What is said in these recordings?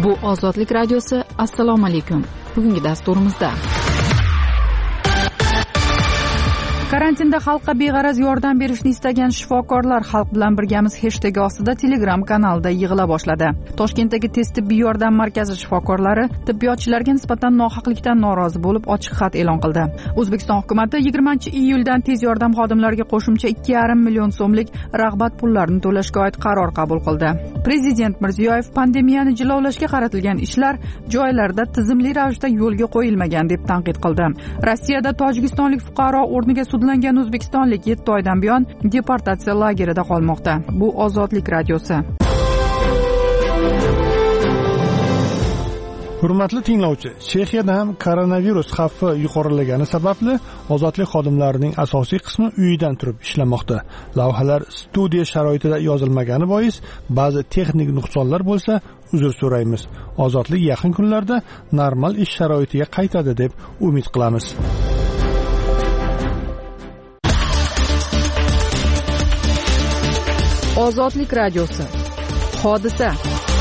Bu Ozodlik radiosi. Assalomu alaykum. Bugungi dasturimizda karantinda xalqqa beg'araz yordam berishni istagan shifokorlar xalq bilan birgamiz hashtagi ostida Telegram kanalida yig'ila boshladi. Toshkentdagi tez tibbiy yordam markazi shifokorlari tibbiyotchilarga nisbatan nohaqlikdan norozi bo'lib ochiq xat e'lon qildi. O'zbekiston hukumatı 20-iyuldan tez yordam xodimlariga qo'shimcha 2,5 million so'mlik rag'bat pullarini to'lashga oid qaror qabul qildi. Prezident Mirziyoyev pandemiyani jilovlashga qaratilgan ishlar joylarda tizimli ravishda yo'lga qo'yilmagan deb tanqid qildi. Rossiyada tojikistonlik fuqaro o'rniga sudlangan o'zbekistonlik 7 oydan buyon deportatsiya lagerida qolmoqda. Bu Ozodlik radiosi. Hurmatli tinglovchi, Chexiyada ham koronavirus xavfi yuqorilagani sababli ozodlik xodimlarining asosiy qismi uyidan turib ishlamoqda. Lavhalar studiya sharoitida yozilmagani bois ba'zi texnik nuqsonlar bo'lsa, uzr so'raymiz. Ozodlik yaqin kunlarda normal ish sharoitiga qaytadi deb umid qilamiz. Ozodlik radiosi. Hodisa.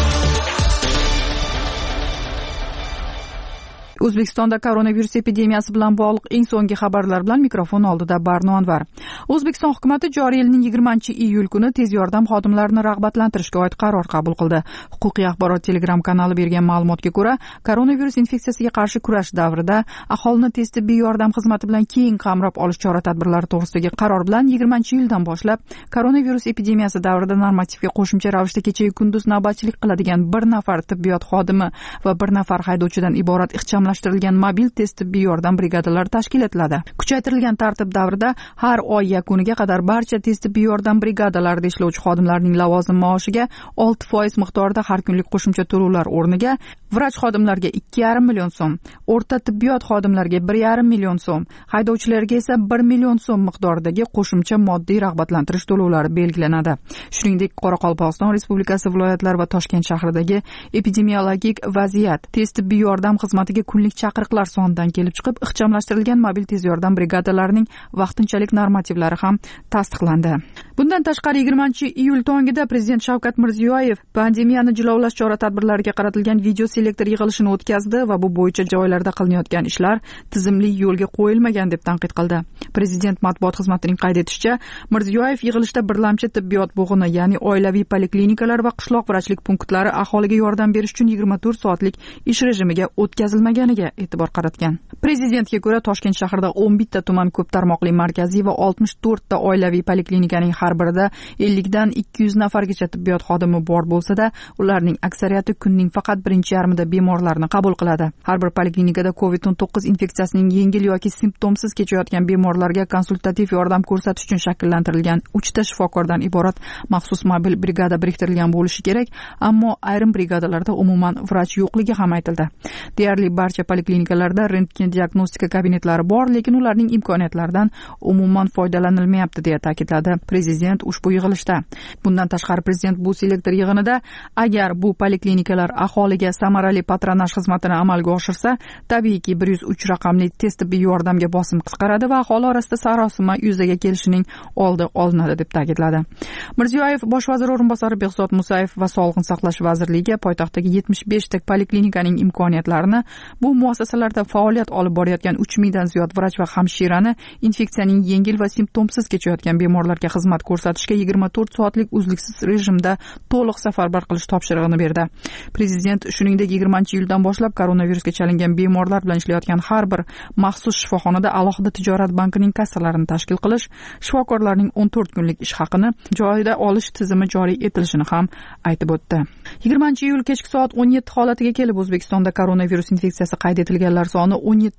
O'zbekistonda koronavirus epidemiyasi bilan bog'liq eng so'nggi xabarlar bilan mikrofon oldida Barno Anvar. O'zbekiston hukumatı joriy yilning 20-iyul kuni tez yordam xodimlarini rag'batlantirishga oid qaror qabul qildi. Huquqiy axborot Telegram kanali bergan ma'lumotga ko'ra, koronavirus infeksiyasiga qarshi kurash davrida aholini tez tibbiy yordam xizmati bilan keng qamrab olish chora-tadbirlari to'g'risidagi qaror bilan 20-iyuldan boshlab koronavirus epidemiyasi davrida normativga qo'shimcha ravishda kecha-yu kunduz navbatchilik qiladigan bir nafar tibbiyot xodimi va bir nafar haydovchidan iborat ixchamlashtirilgan mobil tez tibbiy yordam brigadalari tashkil etiladi. Kuchaytirilgan tartib davrida har oy yakuniga qadar barcha tez tibbiy yordam brigadalarida ishlovchi xodimlarning lavozim maoshiga 6% miqdorida har kunlik qo'shimcha to'lovlar o'rniga vrach xodimlarga 2,5 million so'm, o'rta tibbiyot xodimlarga 1,5 million so'm, haydovchilarga esa 1 million so'm miqdoridagi qo'shimcha moddiy rag'batlantirish to'lovlari belgilanadi. Shuningdek, Qoraqalpog'iston Respublikasi viloyatlari va Toshkent shahridagi epidemiologik vaziyat tez tibbiy yordam xizmatiga kunlik chaqiriqlar sonidan kelib chiqib, ixchamlashtirilgan mobil tez yordam brigadalarining vaqtinchalik normativlari ham tasdiqlandi. Bundan tashqari 20-iyul tongida Prezident Shavkat Mirziyoyev pandemiyani jilovlash chora-tadbirlariga qaratilgan video selektor yig'ilishini o'tkazdi va bu bo'yicha joylarda qilinayotgan ishlar tizimli yo'lga qo'yilmagan deb tanqid qildi. Prezident matbuot xizmatining qayd etishicha, Mirziyoyev yig'ilishda birlamchi tibbiyot bo'g'ini, ya'ni oilaviy poliklinikalar va qishloq vrachlik punktlari aholiga yordam berish uchun 24 soatlik ish rejimiga o'tkazilmaganiga e'tibor qaratgan. Prezidentga ko'ra, Toshkent shahrida 11 ta tuman ko'p tarmoqli markaziy va 64 ta oilaviy poliklinikaning har birida 50 dan 200 nafargacha tibbiyot xodimi bor bo'lsa-da, ularning aksariyati kunning faqat birinchi yarmida bemorlarni qabul qiladi. Har bir poliklinikada COVID-19 infeksiyasining yengil yoki simptomsiz kechayotgan bemorlarga konsultativ yordam ko'rsatish uchun shakllantirilgan 3 ta shifokordan iborat maxsus mobil brigada biriktirilgan bo'lishi kerak, ammo ayrim brigadalarda umuman vrach yo'qligi ham aytildi. Deyarli barcha poliklinikalarda rentgen diagnostika kabinetlari bor, lekin ularning imkoniyatlaridan umuman foydalanilmayapti deya ta'kidladi Prezident ushbu yig'ilishda. Bundan tashqari Prezident bu selektor yig'inida agar bu poliklinikalar aholiga samarali patronaj xizmatini amalga oshirsa, tabiiyki 103 raqamli tez tibbiy yordamga bosim qisqaradi va aholi orasida sarosima yuzaga kelishining oldi olinadi deb ta'kidladi. Mirziyoyev bosh vazir o'rinbosari Behzod Musayev va Sog'liqni saqlash vazirligiga poytaxtdagi 75 ta poliklinikaning imkoniyatlarini, bu muassasalarda faoliyat olib borayotgan 3 mingdan ziyod vrach va hamshirani infeksiyaning yengil va simptomsiz kechayotgan bemorlarga xizmat ko'rsatishga 24 soatlik uzluksiz rejimda to'liq safarbar qilish topshirig'ini berdi. Prezident shuningdek 20-iyuldan boshlab koronavirusga chalingan bemorlar bilan ishlayotgan har bir maxsus shifoxonada alohida tijorat bankining kassalarini tashkil qilish, shifokorlarning 14 kunlik ish haqini joyida olish tizimi joriy etilishini ham aytib o'tdi. 20-iyul kechki soat 17 holatiga kelib O'zbekistonda koronavirus infeksiyasi qayd etilganlar soni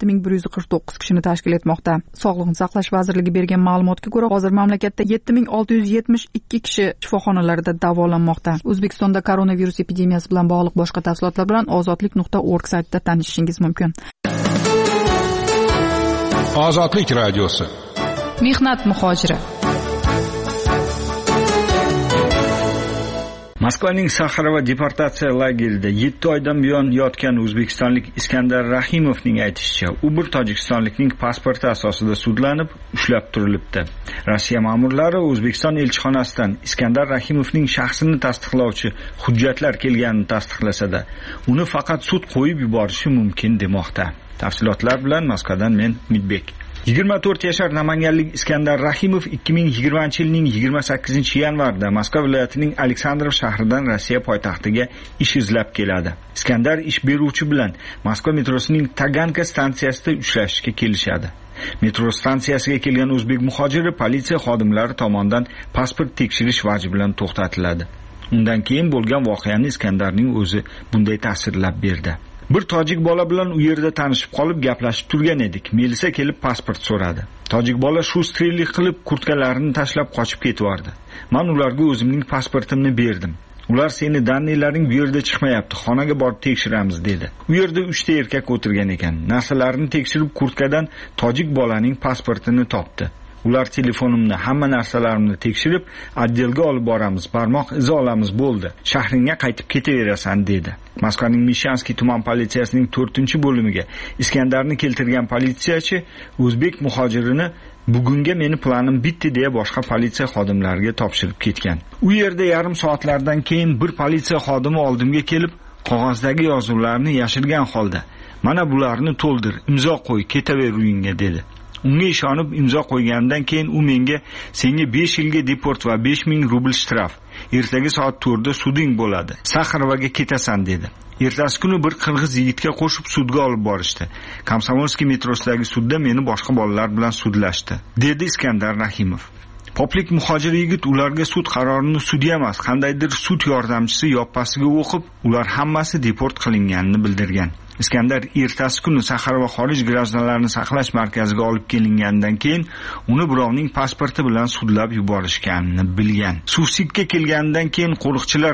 17149 kishini tashkil etmoqda. Sog'liqni saqlash vazirligi bergan ma'lumotga ko'ra, hozir mamlakatda 7672 kishi shifoxonalarda davolanmoqda. O'zbekistonda koronavirus epidemiyasi bilan bog'liq boshqa tafsilotlar bilan ozodlik.org saytida tanishishingiz mumkin. Ozodlik radiosi. Mehnat muhojiri. Moskvaning Saxarova deportatsiya lagerida 7 oydan buyon yotgan o'zbekistonlik Iskandar Rahimovning aytishicha, u bir tojikistonlikning pasporti asosida sudlanib, ushlab turilibdi. Rossiya ma'murlari O'zbekiston elchixonasidan Iskandar Rahimovning shaxsini tasdiqlovchi hujjatlar kelganini tasdiqlasa-da, uni faqat sud qo'yib yuborishi mumkin demoqda. Tafsilotlar bilan Moskvadan men Umidbek. 24 yashar namanganlik Iskandar Rahimov 2020-yilning 28-yanvarda Moskva viloyatining Aleksandrov shahridan Rossiya poytaxtiga ish izlab keladi. Iskandar ish beruvchi bilan Moskva metrosining Taganka stansiyasida uchrashishga kelishadi. Metro stansiyasiga kelgan o'zbek muhojiri politsiya xodimlari tomonidan pasport tekshirish vaji bilan to'xtatiladi. Undan keyin bo'lgan voqeani Iskandarning o'zi bunday tasvirlab berdi. Bir tojik bola bilan u yerda tanishib qolib gaplashib turgan edik. Melisa kelib pasport so'radi. Tojik bola shu strellik qilib kurtkalarini tashlab qochib ketvardi. Men ularga o'zimning pasportimni berdim. Ular seni dannilaring bu yerda chiqmayapti, xonaga borib tekshiramiz dedi. U yerda 3 ta erkak o'tirgan ekan. Narsalarini tekshirib kurtkadan tojik bolaning pasportini topdi. Ular telefonimni, hamma narsalarimni tekshirib, oddelga olib boramiz, barmoq izi olamiz bo'ldi. Shahringga qaytib ketaverasan dedi. Moskvaning Mishanskiy tuman politsiyasining 4-bo'limiga Iskandarni keltirgan politsiyachi o'zbek muhojirini bugunga meni planim bitdi deya boshqa politsiya xodimlariga topshirib ketgan. U yerda yarim soatlardan keyin bir politsiya xodimi oldimga kelib, qog'ozdagi yozuvlarni yashirgan holda, "Mana bularni to'ldir, imzo qo'y, ketaver uyingga" dedi. Unga ishonib imzo qo'ygandan keyin u menga "Senga 5 yilga deport va 5000 rubl shtraf. Ertaga soat 4da suding bo'ladi. Saxarovaga ketasan" dedi. Ertasi kuni bir qirg'iz yigitga qo'shib sudga olib borishdi. Komsomolskiy metrosidagi sudda meni boshqa bolalar bilan sudlashdi, dedi Iskandar Rahimov. Poplik muhojir yigit ularga sud qarorini sudya emas, qandaydir sud yordamchisi yoppasiga o'qib, ular hammasi deport qilinganini bildirgan. Iskandar ertasi kuni Saxarova xorij grajdanlarini saqlash markaziga olib kelingandan keyin uni birovning pasporti bilan sudlab yuborishganini bilgan. Suvsikka kelgandan keyin qo'riqchilar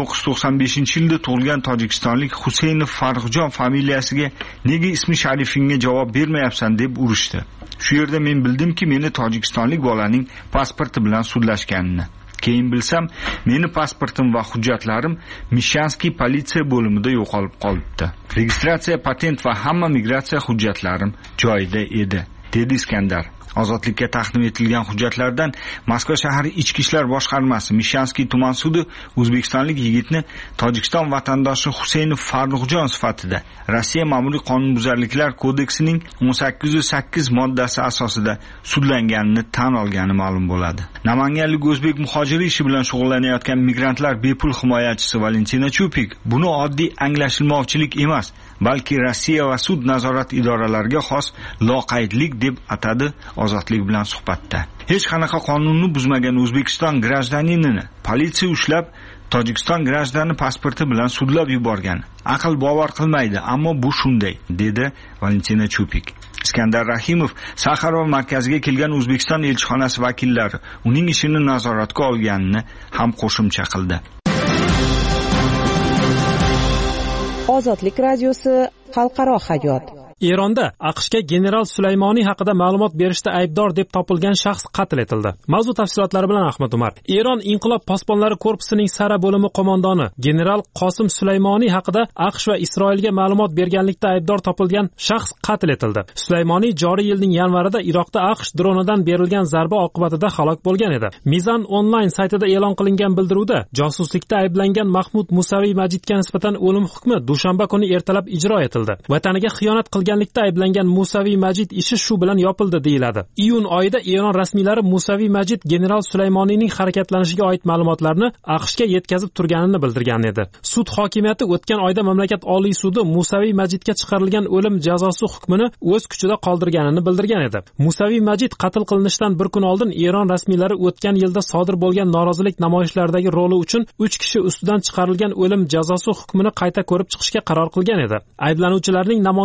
1995-yilda tug'ilgan tojikistonlik Huseynov Farruxjon familiyasiga "Nega ismi sharifingga javob bermayapsan?" deb urishdi. Shu yerda men bildimki, meni tojikistonlik bolaning pasporti bilan sudlashganini. Keyin bilsam, meni pasportim va hujjatlarim Mishanskiy politsiya bo'limida yo'qolib qolibdi. Registratsiya, patent va hamma migratsiya hujjatlarim joyida edi, dedi Iskandar. Ozodlikka taqdim etilgan hujjatlardan Moskva shahar ichki ishlar boshqarmasi Mishanskiy tuman sudi o'zbekistonlik yigitni Tojikiston vatandoshi Huseynov Farruxjon sifatida Rossiya ma'muriy qonunbuzarliklar kodeksining 1808 moddasi asosida sudlanganini tan olgani ma'lum bo'ladi. Namanganlik o'zbek muhojiri ishi bilan shug'ullanayotgan migrantlar bepul himoyachisi Valentina Chupik buni oddiy anglashilmovchilik emas, balki Rossiya va sud nazorat idoralariga xos loqaydlik deb atadi Ozodlik bilan suhbatda. Hech qanaqa qonunni buzmagan O'zbekiston grajdaninini politsiya ushlab, Tojikiston grajdani pasporti bilan sudlab yuborgan. Aql bovar qilmaydi, ammo bu shunday, dedi Valentina Chupik. Iskandar Rahimov Saxarova markaziga kelgan O'zbekiston elchixonasi vakillari uning ishini nazoratga olganini ham qo'shimcha qildi. Ozodlik radiosi xalqaro hayot. Eronda AQShga general Sulaymoniy haqida ma'lumot berishda aybdor deb topilgan shaxs qatl etildi. Mavzu tafsilotlari bilan Ahmad Umar. Eron Inqilob posbonlari korpusining Sara bo'limi qo'mondoni general Qosim Sulaymoniy haqida AQSh va Isroilga ma'lumot berganlikda aybdor topilgan shaxs qatl etildi. Sulaymoniy joriy yilning yanvarida Iroqda AQSh dronidan berilgan zarba oqibatida halok bo'lgan edi. Mizan onlayn saytida e'lon qilingan bildiruvda josuslikda ayblangan Mahmud Musaviy Majidga nisbatan o'lim hukmi dushanba kuni ertalab ijro etildi. Vataniga xiyonat qilganlikda ayblangan Musaviy Majid ishi shu bilan yopildi deyiladi. Iyun oyida Eron rasmiylari Musaviy Majid general Sulaymoniyning harakatlanishiga oid ma'lumotlarni AQShga yetkazib turganini bildirgan edi. Sud hokimiyati o'tgan oyda mamlakat Oliy sudi Musaviy Majidga chiqarilgan o'lim jazosi hukmini o'z kuchida qoldirganini bildirgan edi. Musaviy Majid qatl qilinishidan bir kun oldin Eron rasmiylari o'tgan yilda sodir bo'lgan norozilik namoyishlaridagi roli uchun 3 kishi ustidan chiqarilgan o'lim jazosi hukmini qayta ko'rib chiqishga qaror qilgan edi. Ayblanuvchilarning namoyishlardagi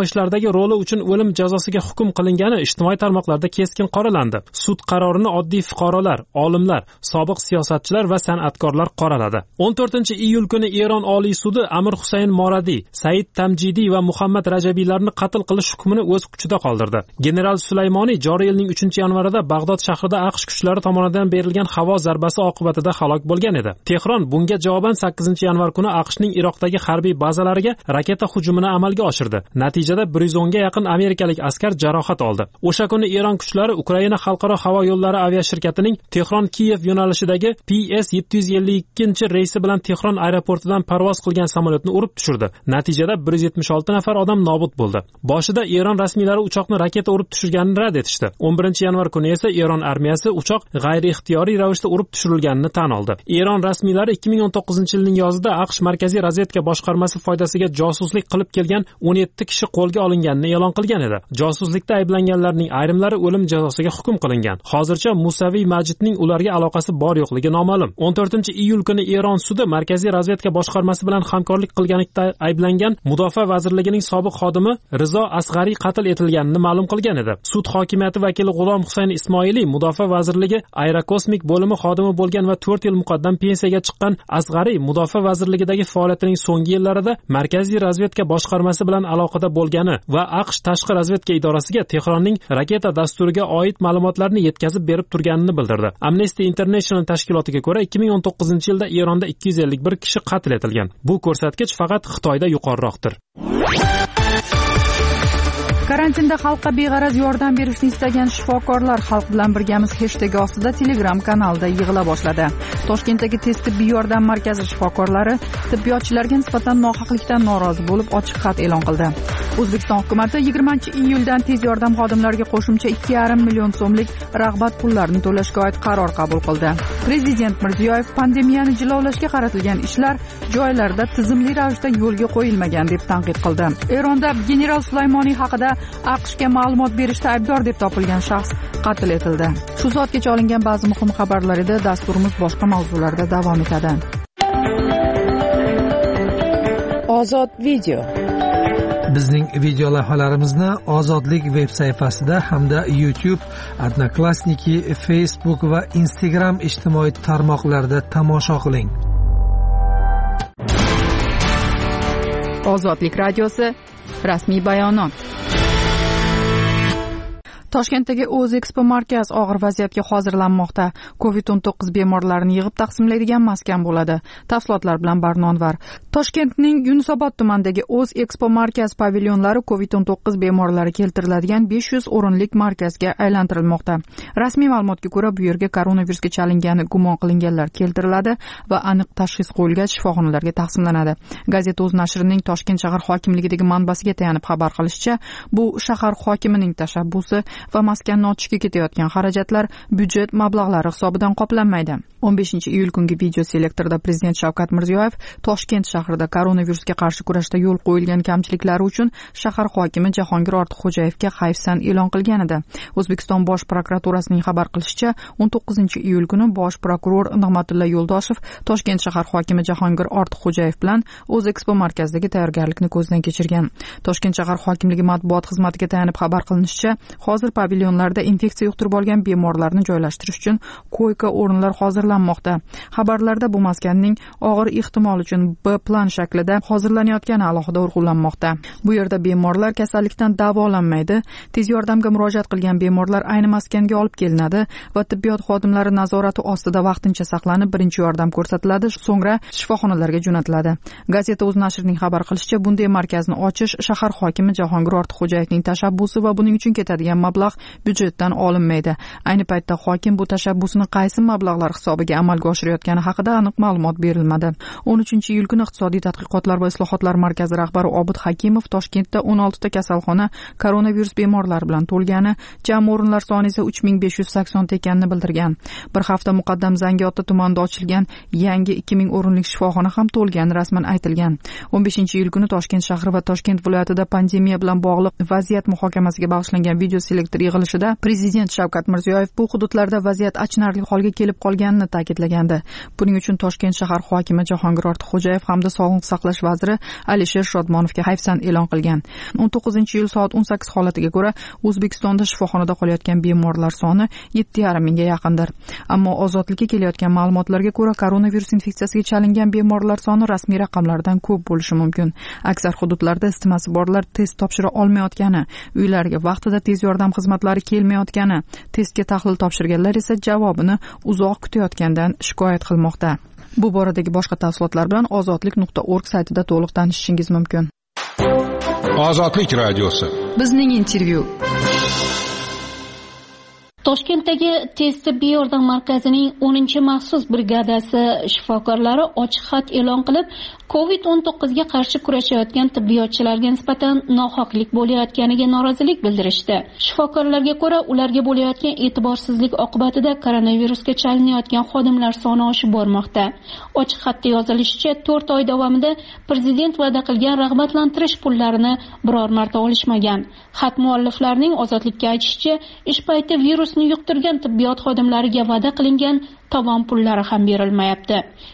roli uchun o'lim jazosiga hukm qilingani ijtimoiy tarmoqlarda keskin qoralandi. Sud qarorini oddiy fuqarolar, olimlar, sobiq siyosatchilar va san'atkorlar qoraladi. 14-iyul kuni Eron Oliy sudi Amir Husayn Moradiy, Said Tamjidiy va Muhammad Rajabiylarni qatl qilish hukmini o'z kuchida qoldirdi. General Sulaymoniy joriy yilning 3-yanvarida Bag'dod shahrida AQSh kuchlari tomonidan berilgan havo zarbasi oqibatida halok bo'lgan edi. Tehron bunga javoban 8-yanvar kuni AQShning Iroqdagi harbiy bazalariga raketa hujumini amalga oshirdi. Natijada 110 ga yaqin amerikalik askar jarohat oldi. O'sha kuni Eron kuchlari Ukraina xalqaro havo yo'llari aviashirkatining Tehron-Kiyev yo'nalishidagi PS-752 reysi bilan Tehron aeroportidan parvoz qilgan samolyotni urib tushirdi. Natijada 176 nafar odam nobud bo'ldi. Boshida Eron rasmiylari uchoqni raketa urib tushirganini rad etishdi. 11-yanvar kuni esa Eron armiyasi uchoq g'ayri-ixtiyoriy ravishda urib tushirilganini tan oldi. Eron rasmiylari 2019-yilning yozida AQSh Markaziy razvedka boshqarmasi foydasiga josuslik qilib kelgan 17 kishi qo'lga olinganini e'lon qilgan edi. Josuslikda ayblanganlarning ayrimlari o'lim jazosiga hukm qilingan. Hozircha Musaviy Majidning ularga aloqasi bor yo'qligi noma'lum. 14-iyul kuni Eron sudi Markaziy razvedka boshqarmasi bilan hamkorlik qilganlikda ayblangan Mudofaa vazirligining sobiq xodimi Rizo Asg'ariy qatl etilganini ma'lum qilgan edi. Sud hokimiyati vakili G'ulom Husayn Ismoiliy Mudofaa vazirligi aerokosmik bo'limi xodimi bo'lgan va 4 yil muqaddam pensiyaga chiqqan Asg'ariy Mudofaa vazirligidagi faoliyatining so'nggi yillarida Markaziy razvedka boshqarmasi bilan aloqada bo'lgani va AQSh tashqi razvedka idorasiga Tehronning raketa dasturiga oid ma'lumotlarni yetkazib berib turganini bildirdi. Amnesty International tashkilotiga ko'ra 2019-yilda Eronda 251 kishi qatl etilgan. Bu ko'rsatkich faqat Xitoyda yuqoriroqdir. Karantinda xalqqa beg'araz yordam berishni istagan shifokorlar xalq bilan birgamiz hashtagi ostida Telegram kanalida yig'ila boshladi. Toshkentdagi tez tibbiy yordam markazi shifokorlari tibbiyotchilarga nisbatan nohaqlikdan norozi bo'lib ochiq xat e'lon qildi. O'zbekiston hukumatı 20-iyuldan tez yordam xodimlariga qo'shimcha 2,5 million so'mlik rag'bat pullarini to'lashga oid qaror qabul qildi. Prezident Mirziyoyev pandemiyani jilovlashga qaratilgan ishlar joylarda tizimli ravishda yo'lga qo'yilmagan deb tanqid qildi. Eronda general Sulaymoniy haqida AQShga ma'lumot berishda aybdor deb topilgan shaxs qatl etildi. Shu soatgacha olingan ba'zi muhim xabarlar edi. Dasturimiz boshqa mavzularda davom etadi. Ozod video. Bizning video lavhalarimizni Ozodlik veb sayfasida hamda YouTube, Odnoklassniki, Facebook va Instagram ijtimoiy tarmoqlarida tomosha qiling. Ozodlik radiosi rasmiy bayonot. Toshkentdagi O'zekspo markaz og'ir vaziyatga hozirlanmoqda. COVID-19 bemorlarini yig'ib taqsimlaydigan maskan bo'ladi. Tafsilotlar bilan Barnonvar. Toshkentning Yunusobod tumanidagi O'zekspo markaz pavilyonlari COVID-19 bemorlari keltiriladigan 500 o'rinlik markazga aylantirilmoqda. Rasmiy ma'lumotga ko'ra, bu yerga koronavirusga chalingani gumon qilinganlar keltiriladi va aniq tashxis qo'yilgach shifoxonalarga taqsimlanadi. Gazeta o'z nashrining Toshkent shahar hokimligidagi manbasiga tayanib xabar qilishicha, bu shahar hokimining tashabbusi va maskanni ochishga ketayotgan xarajatlar byudjet mablag'lari hisobidan qoplanmaydi. 15-iyul kungi video selektorda Prezident Shavkat Mirziyoyev Toshkent shahrida koronavirusga qarshi kurashda yo'l qo'yilgan kamchiliklari uchun shahar hokimi Jahongir Ortiqxo'jayevga hayfsan e'lon qilgan edi. O'zbekiston Bosh prokuraturasining xabar qilishicha, 19-iyul kuni bosh prokuror Nig'matilla Yo'ldoshev Toshkent shahar hokimi Jahongir Ortiqxo'jayev bilan O'zekspo markazidagi tayyorgarlikni ko'zdan kechirgan. Toshkent shahar hokimligi matbuot xizmatiga tayanib xabar qilinishicha, hozir pavilyonlarda infeksiya yuqtirib olgan bemorlarni joylashtirish uchun koyka o'rinlar hozirlanmoqda. Xabarlarda bu maskanning og'ir ehtimol uchun B plan shaklida hozirlanayotgani alohida urg'ulanmoqda. Bu yerda bemorlar kasallikdan davolanmaydi. Tez yordamga murojaat qilgan bemorlar ayni maskanga olib kelinadi va tibbiyot xodimlari nazorati ostida vaqtincha saqlanib, birinchi yordam ko'rsatiladi, so'ngra shifoxonalarga jo'natiladi. Gazeta o'z nashrining xabar qilishicha, bunday markazni ochish shahar hokimi Jahongir Ortiqxo'jayevning tashabbusi va buning uchun ketadigan mablag' byudjetdan olinmaydi. Ayni paytda hokim bu tashabbusni qaysi mablag'lar hisobiga amalga oshirayotgani haqida aniq ma'lumot berilmadi. 13-iyul kuni Iqtisodiy tadqiqotlar va islohotlar markazi rahbari Obid Hakimov Toshkentda 16 ta kasalxona koronavirus bemorlari bilan to'lgani, jami o'rinlar soni esa 3580 ta ekanini bildirgan. Bir hafta muqaddam Zangiota tumanida ochilgan yangi 2000 o'rinlik shifoxona ham to'lgani rasman aytilgan. 15-iyul kuni Toshkent shahri va Toshkent viloyatida pandemiya bilan bog'liq vaziyat muhokamasiga bag'ishlangan video selektor yig'ilishida Prezident Shavkat Mirziyoyev bu hududlarda vaziyat achinarli holga kelib qolganini ta'kidlagandi. Buning uchun Toshkent shahar hokimi Jahongir Ortiqxo'jayev hamda Sog'liqni saqlash vaziri Alisher Shodmonovga hayfsan e'lon qilgan. 19-iyul soat 18 holatiga ko'ra O'zbekistonda shifoxonada qolayotgan bemorlar soni 7,5 mingga yaqindir. Ammo ozodlikka kelayotgan ma'lumotlarga ko'ra koronavirus infeksiyasiga chalingan bemorlar soni rasmiy raqamlardan ko'p bo'lishi mumkin. Aksar hududlarda isitmasi borlar test topshira olmayotgani, uylariga vaqtida tez yordam xizmatlari kelmayotgani, testga tahlil topshirganlar esa javobini uzoq kutayotgandan shikoyat qilmoqda. Bu boradagi boshqa tafsilotlar bilan ozodlik.org saytida to'liq tanishishingiz mumkin. Ozodlik radiosi. Bizning intervyu. Toshkentdagi tez tibbiy yordam markazining 10-maxsus brigadasi shifokorlari ochiq xat e'lon qilib, COVID-19 ga qarshi kurashayotgan tibbiyotchilarga nisbatan nohaqlik bo'layotganiga norozilik bildirishdi. Shifokorlarga ko'ra, ularga bo'layotgan e'tiborsizlik oqibatida koronavirusga chalinayotgan xodimlar soni oshib bormoqda. Ochiq xatda yozilishicha, 4 oy davomida prezident va'da qilgan rag'batlantirish pullarini biror marta olishmagan. Xat mualliflarining ozodlikka aytishicha, ish payti virusni yuqtirgan tibbiyot xodimlariga va'da qilingan tovon pullari ham berilmayapti.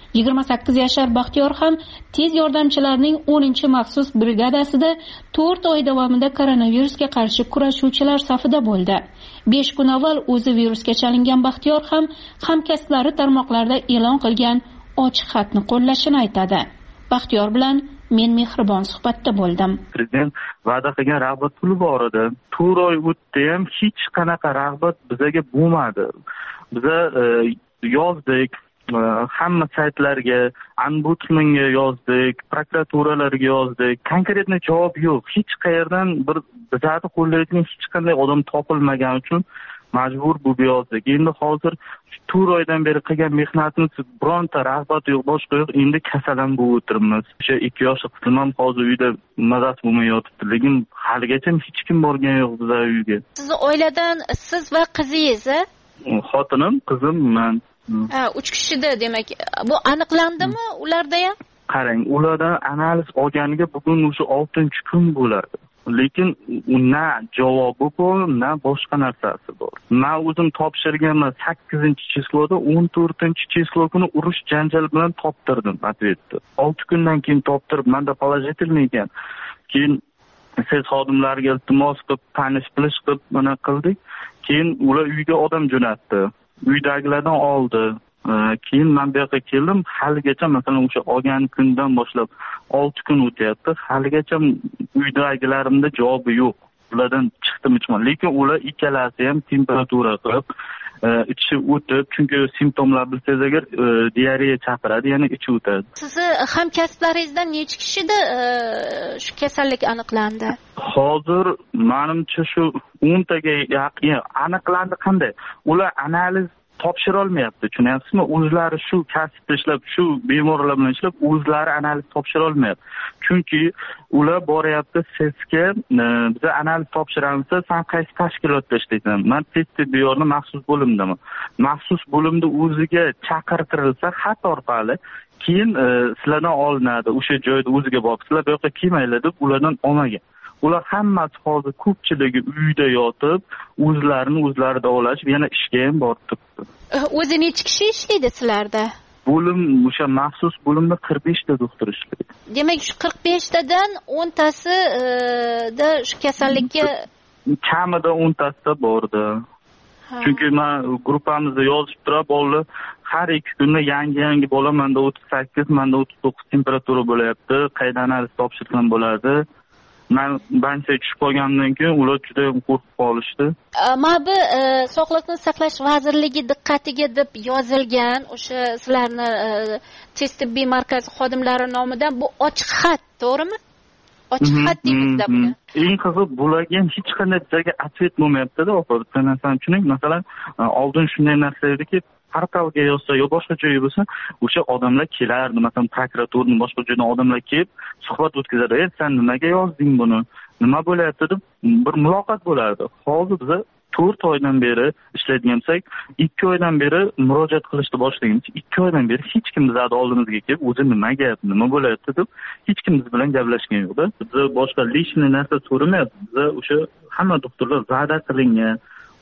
28 yashar Baxtiyor ham tez yordamchilarning 10-maxsus brigadasida 4 oy davomida koronavirusga qarshi kurashuvchilar safida bo'ldi. 5 kun avval o'zi virusga chalingan Baxtiyor ham hamkasblari tarmoqlarda e'lon qilgan ochiq xatni qo'llashini aytadi. Baxtiyor bilan men mehribon suhbatda bo'ldim. Prezident va'da qilgan rag'bat puli bor edi. 4 oy o'tdi ham hech qanaqa rag'bat bizaga bo'lmadi. Biza yozdik, hamma saytlarga, ombudsmanga yozdik, prokuraturalarga yozdik. Konkretni javob yo'q. Hech qayerdan bir bizani qo'llaydigan hech qanday odam topilmagani uchun majbur bo'lib yozdik. Endi hozir 4 oydan beri qilgan mehnatimiz bironta rag'bat yo'q, boshqa yo'q. Endi kasalan bo'lib o'tiribmiz. O'sha 2 yoshli qizim ham hozir uyda mazasi bo'lmay yotibdi. Lekin haligacha hech kim borgan yo'q bizlar uyga. Sizni oiladan siz va qizingiz, xotinim, qizim, men. 3 kishida, demak. Bu aniqlandimi ularda ham? Qarang, ulardan analiz olganiga bugun o'sha 6-kun bo'ladi. Lekin na javobi bor, na boshqa narsasi bor. Men o'zim topshirganman 8-chisloda, 14-chislo kuni urush janjal bilan toptirdim ответni. 6 kundan keyin toptirib, menda положительный ekan. Keyin siz xodimlarga iltimos qilib, tanish-bilish qilib mana qildik. Keyin ular uyga odam jo'natdi. Uydagilardan oldi. Keyin men bu yerga keldim. Haligacha masalan o'sha olgan kundan boshlab 6 kun o'tyapti. Haligacha uydagilarimda javobi yo'q. Ulardan chiqdim ichman. Lekin ular ikkalasi ham temperatura qilib, ichi o'tib, chunki simptomlar bilsangiz agar diareya chaqiradi, ya'ni ichi o'tadi. Sizni hamkasblaringizdan necha kishida shu kasallik aniqlandi? Hozir menimcha shu 10 taga yaqin aniqlandi. Qanday? Ular analiz topshira olmayapti. Tushunyapsizmi? O'zlari shu kasbda ishlab, shu bemorlar bilan ishlab, o'zlari analiz topshira olmayapti. Chunki ular boryapti sizga, biz analiz topshiramiz, sen qaysi tashkilotda ishlaysan? Men tez tibbiy yordam maxsus bo'limdaman. Maxsus bo'limda o'ziga chaqirtirilsa xat orqali keyin sizlardan olinadi. O'sha joyda o'ziga borib, sizlar bu yoqqa kelmaylar deb ulardan olmagan. Ular hammasi hozir ko'pchiligi uyda yotib, o'zlarini o'zlari davolashib, yana ishga ham borib turibdi. O'zi necha kishi ishlaydi sizlarda? Bo'lim, o'sha maxsus bo'limda 45 ta doktor ishlaydi. Demak, shu 45 tadan 10 tasi da shu kasallikka kamida 10 tasida bordi. Chunki men gruppamizda yozib turib, bolalar har 2 kunda yangi bola, menda 38, menda 39 temperatura bo'layapti. Qayda analiz topshirsam bo'ladi? Men bancha tushib qolgandan keyin ular juda ham qo'rqib qolishdi. Mana bu Sog'liqni saqlash vazirligi diqqatiga deb yozilgan o'sha sizlarni tez tibbiy markaz xodimlari nomidan bu ochiq xat, to'g'rimi? Ochiq xat deymizda buni. Eng qiziq bo'lgan hech qanday bizga atvet bo'lmayapti-da, opa. Bitta narsani tushuning. Masalan, oldin shunday narsa ediki, portalga yozsa yo boshqa joyga bo'lsa, o'sha odamlar kelardi. Masalan, prokuraturaning boshqa joydan odamlar kelib suhbat o'tkazadi. Sen nimaga yozding buni? Nima bo'layapti deb bir muloqot bo'lardi. Hozir biz 4 oydan beri ishlaydigan bo'lsak, 2 oydan beri murojaat qilishni boshlaganmiz. 2 oydan beri hech kim bizning oldimizga kelib, o'zi nima gap, nima bo'layapti deb hech kim biz bilan gaplashgan yo'q-da. Biz boshqa lishni narsa so'ramayapmiz. Biz o'sha hamma doktorlar va'da qilingan,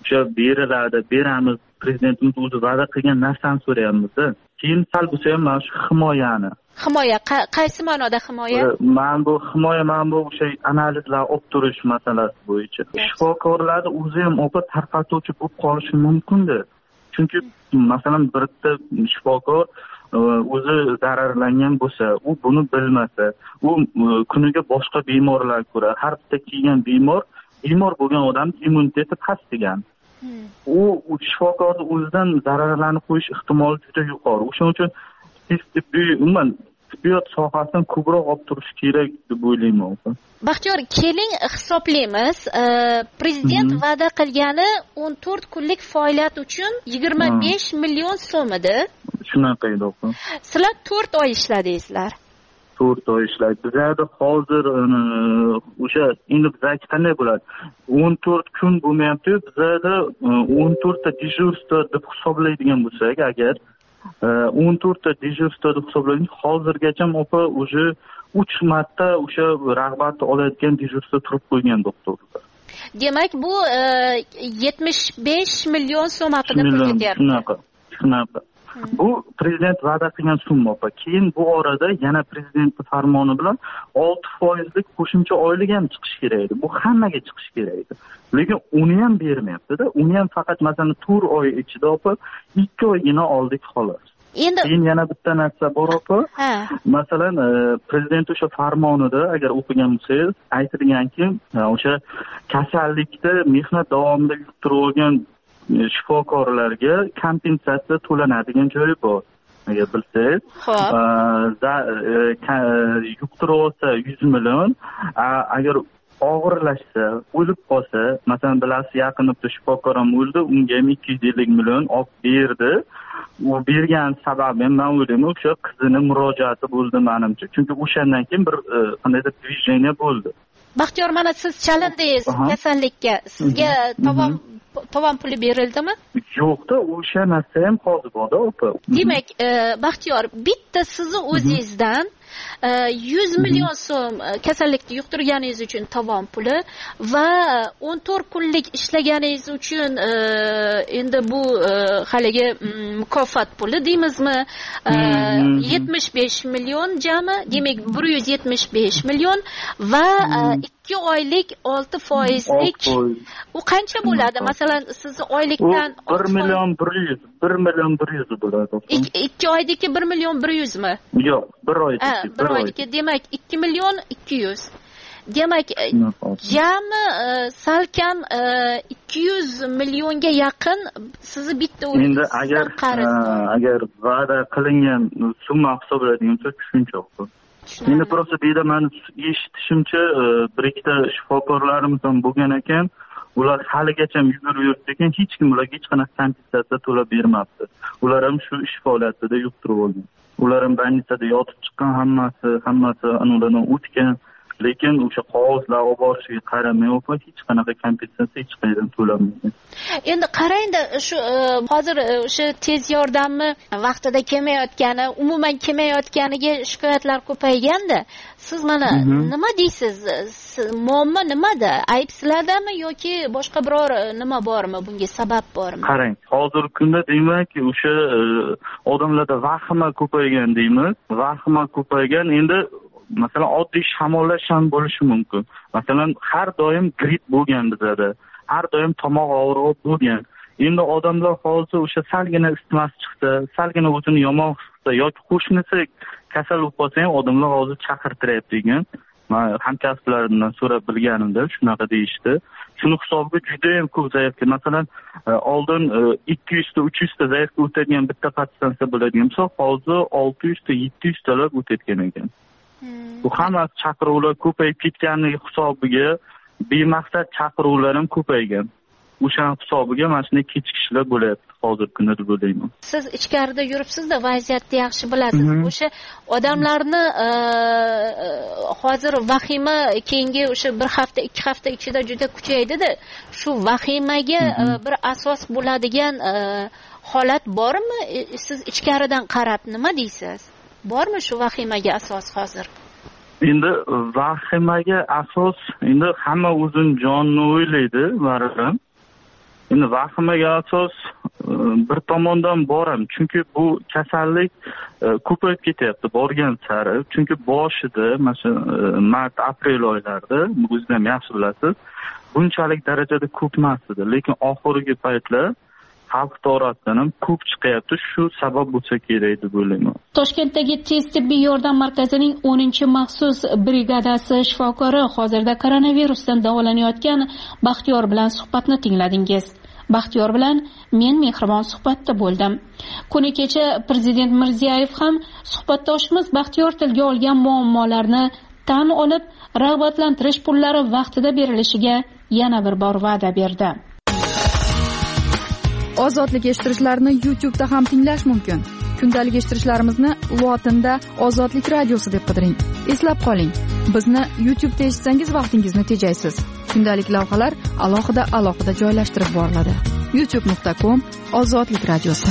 o'sha beriladi, beramiz, prezidentimiz o'zi va'da qilgan narsani so'rayapmiz. Keyin sal bo'lsa ham mana shu himoya qaysi ma'noda himoya? Mana bu o'sha analizlar olib turish masalasi bo'yicha shifokorlarni o'zi ham tarqatuvchi bo'lib qolishi mumkin-da. Chunki masalan bitta shifokor o'zi zararlangan bo'lsa, u buni bilmasa, u kuniga boshqa bemorlar ko'ra, har bitta kelgan bemor bo'lgan odam immuniteti past degan. U shifokorning o'zidan zararlanib qo'yish ehtimoli juda yuqori. O'shaning uchun umuman tibbiyot sohasidan ko'proq olib turish kerak deb o'ylayman. Baxtiyor, keling hisoblaymiz. Prezident va'da qilgani 14 kunlik faoliyat uchun 25 million so'm edi. Shunaqa edi. Sizlar 4 oy ishladingizlar. 4 oy ishladik. Bizlarda hozir o'sha endi bizga qanday bo'ladi? 14 kun bo'lmayapti. Bizlarda 14 ta dejurstvo deb hisoblaydigan bo'lsak, agar 14 ta dejurstvo deb hisoblaydik, hozirgacha o'sha 3 marta o'sha rag'batni oladigan dejurstvo turib qo'ygan doktorlar. Demak, bu 75 million so'm haqida pul ketyapti. Shunaqa. Bu prezident va'da qilgan summa. Keyin bu orada yana prezident farmoni bilan 6% qo'shimcha oylik ham chiqish kerak edi. Bu hammaga chiqish kerak edi. Lekin uni ham bermayapti-da. Uni ham faqat masalan 4 oy ichida 2 oygina oldik xolos. Keyin yana bitta narsa bor Masalan, prezident o'sha farmonida agar o'qigan bo'lsangiz, aytilganki, o'sha kasallikda mehnat davomida yuqtirib olgan shifokorlarga kompensatsiya to'lanadigan joyi bor. Agar bilsangiz, yuqtirib olsa 100 million, agar og'irlashsa, o'lib qolsa, masalan bilasiz, yaqinda shifokor ham o'ldi, unga 250 million olib berdi. U bergan sababi men o'ylayman, o'sha qizini murojaati bo'ldi menimcha. Chunki o'shandan keyin bir qandaydir движение bo'ldi. Baxtiyor, mana siz chalindingiz kasallikka. Sizga tovon puli berildimi? Yo'qda, o'sha narsa ham hozir bor-da. Demak, Baxtiyor, bitta sizni o'zingizdan 100 million so'm kasallikni yuqtirganingiz uchun tovon puli va 14 kunlik ishlaganingiz uchun endi bu haligi mukofot puli deymizmi? 75 million jami, demak 175 million va 2 oylik 6%lik u qancha bo'ladi? Masalan, sizni oylikdan 1 million 100 bo'ladi. 2 oydagi 1 million 100 mi? Yo'q, 1 oydagi. Bir oyga demak 2 million 200. Demak, jami salkam 200 millionga yaqin sizni bitta o'yingizdan qarz. Agar va'da qilingan summa hisoblanadigan bo'lsa, tushuncha yo'q. Endi просто bu yerda men eshitishimcha, bir ikkita shifokorlarimiz ham bo'lgan ekan. Ular haligacha yugurib yuribdi ekan, hech kim ularga hech qanaqa kompensatsiya to'lab bermabdi. Ular ham shu ish faoliyatida yuqtirib olgan. Ular ham больницада yotib chiqqan, hammasi ulardan o'tgan, lekin o'sha qog'ozlar olib borishiga qaramay hech qanaqa kompensatsiya hech qayerdan to'lanmagan. Endi qarang-da, shu hozir o'sha tez yordamni vaqtida kelmayotgani, umuman kelmayotganiga shikoyatlar ko'payganda, siz mana nima deysiz? Muammo nimada? Ayb sizlardami yoki boshqa biror nima bormi? Bunga sabab bormi? Qarang, hozirgi kunda demak, o'sha odamlarda vahima ko'paygan deymiz. Vahima ko'paygan. Endi masalan oddiy shamollash ham bo'lishi mumkin. Masalan, har doim gripp bo'lgan bizda. Har doim tomoq og'rig'i bo'lgan. Endi odamlar hozir o'sha salgina isitmas chiqsa, salgina o'zini yomon his qilsa yoki qo'shnisi kasal bo'lib qolsa ham odamlar hozir chaqirtiryapti degan. Men hamkasblarimdan so'rab bilganimda shunaqa deyishdi. Shuni hisobiga juda ham ko'p zaifga, masalan, oldin 200 ta 300 ta zaifga o'tadigan bitta patsientlar bo'ladigan bo'lsa, hozir 600 ta 700 talar o'tayotgan ekan. Bu hammasi chaqiruvlar ko'payib ketganligi hisobiga bemaqsad chaqiruvlar ham ko'paygan. O'sha hisobiga mana shunday kechikishlar bo'lyapti hozirgi kunda deb o'ylayman. Siz ichkarida yuribsiz-da, vaziyatni yaxshi bilasiz. O'sha odamlarni hozir vahima keyingi o'sha 1 hafta, 2 hafta ichida juda kuchaydi-da. Shu vahimaga bir asos bo'ladigan holat bormi? Siz ichkaridan qarab nima deysiz? Bormi shu vahimaga asos hozir? Endi vahimaga asos, endi hamma o'zini jonini o'ylaydi, baribir. Endi vahimaga asos bir tomondan bor ham, chunki bu kasallik ko'payib ketyapti borgan sari. Chunki boshida, masalan, mart, aprel oylarida, o'zingiz ham yaxshi bilasiz, bunchalik darajada ko'p emas edi, lekin oxirgi paytlar xalq orasidan ham ko'p chiqyapti. Shu sabab bo'lsa kerak deb o'ylayman. Toshkentdagi tez tibbiy yordam markazining 10-maxsus brigadasi shifokori hozirda koronavirusdan davolanayotgan Baxtiyor bilan suhbatni tingladingiz. Baxtiyor bilan men mehribon suhbatda bo'ldim. Kuni kecha Prezident Mirziyoyev ham suhbatdoshimiz Baxtiyor tilga olgan muammolarni tan olib, rag'batlantirish pullari vaqtida berilishiga yana bir bor va'da berdi. Ozodlik eshittirishlarni YouTube'da ham tinglash mumkin. Kundalik eshittirishlarimizni lotinda Ozodlik radiosi deb qidiring. Eslab qoling, bizni YouTube'da eshitsangiz vaqtingizni tejaysiz. Kundalik lavhalar alohida joylashtirib boriladi. youtube.com Ozodlik radiosi.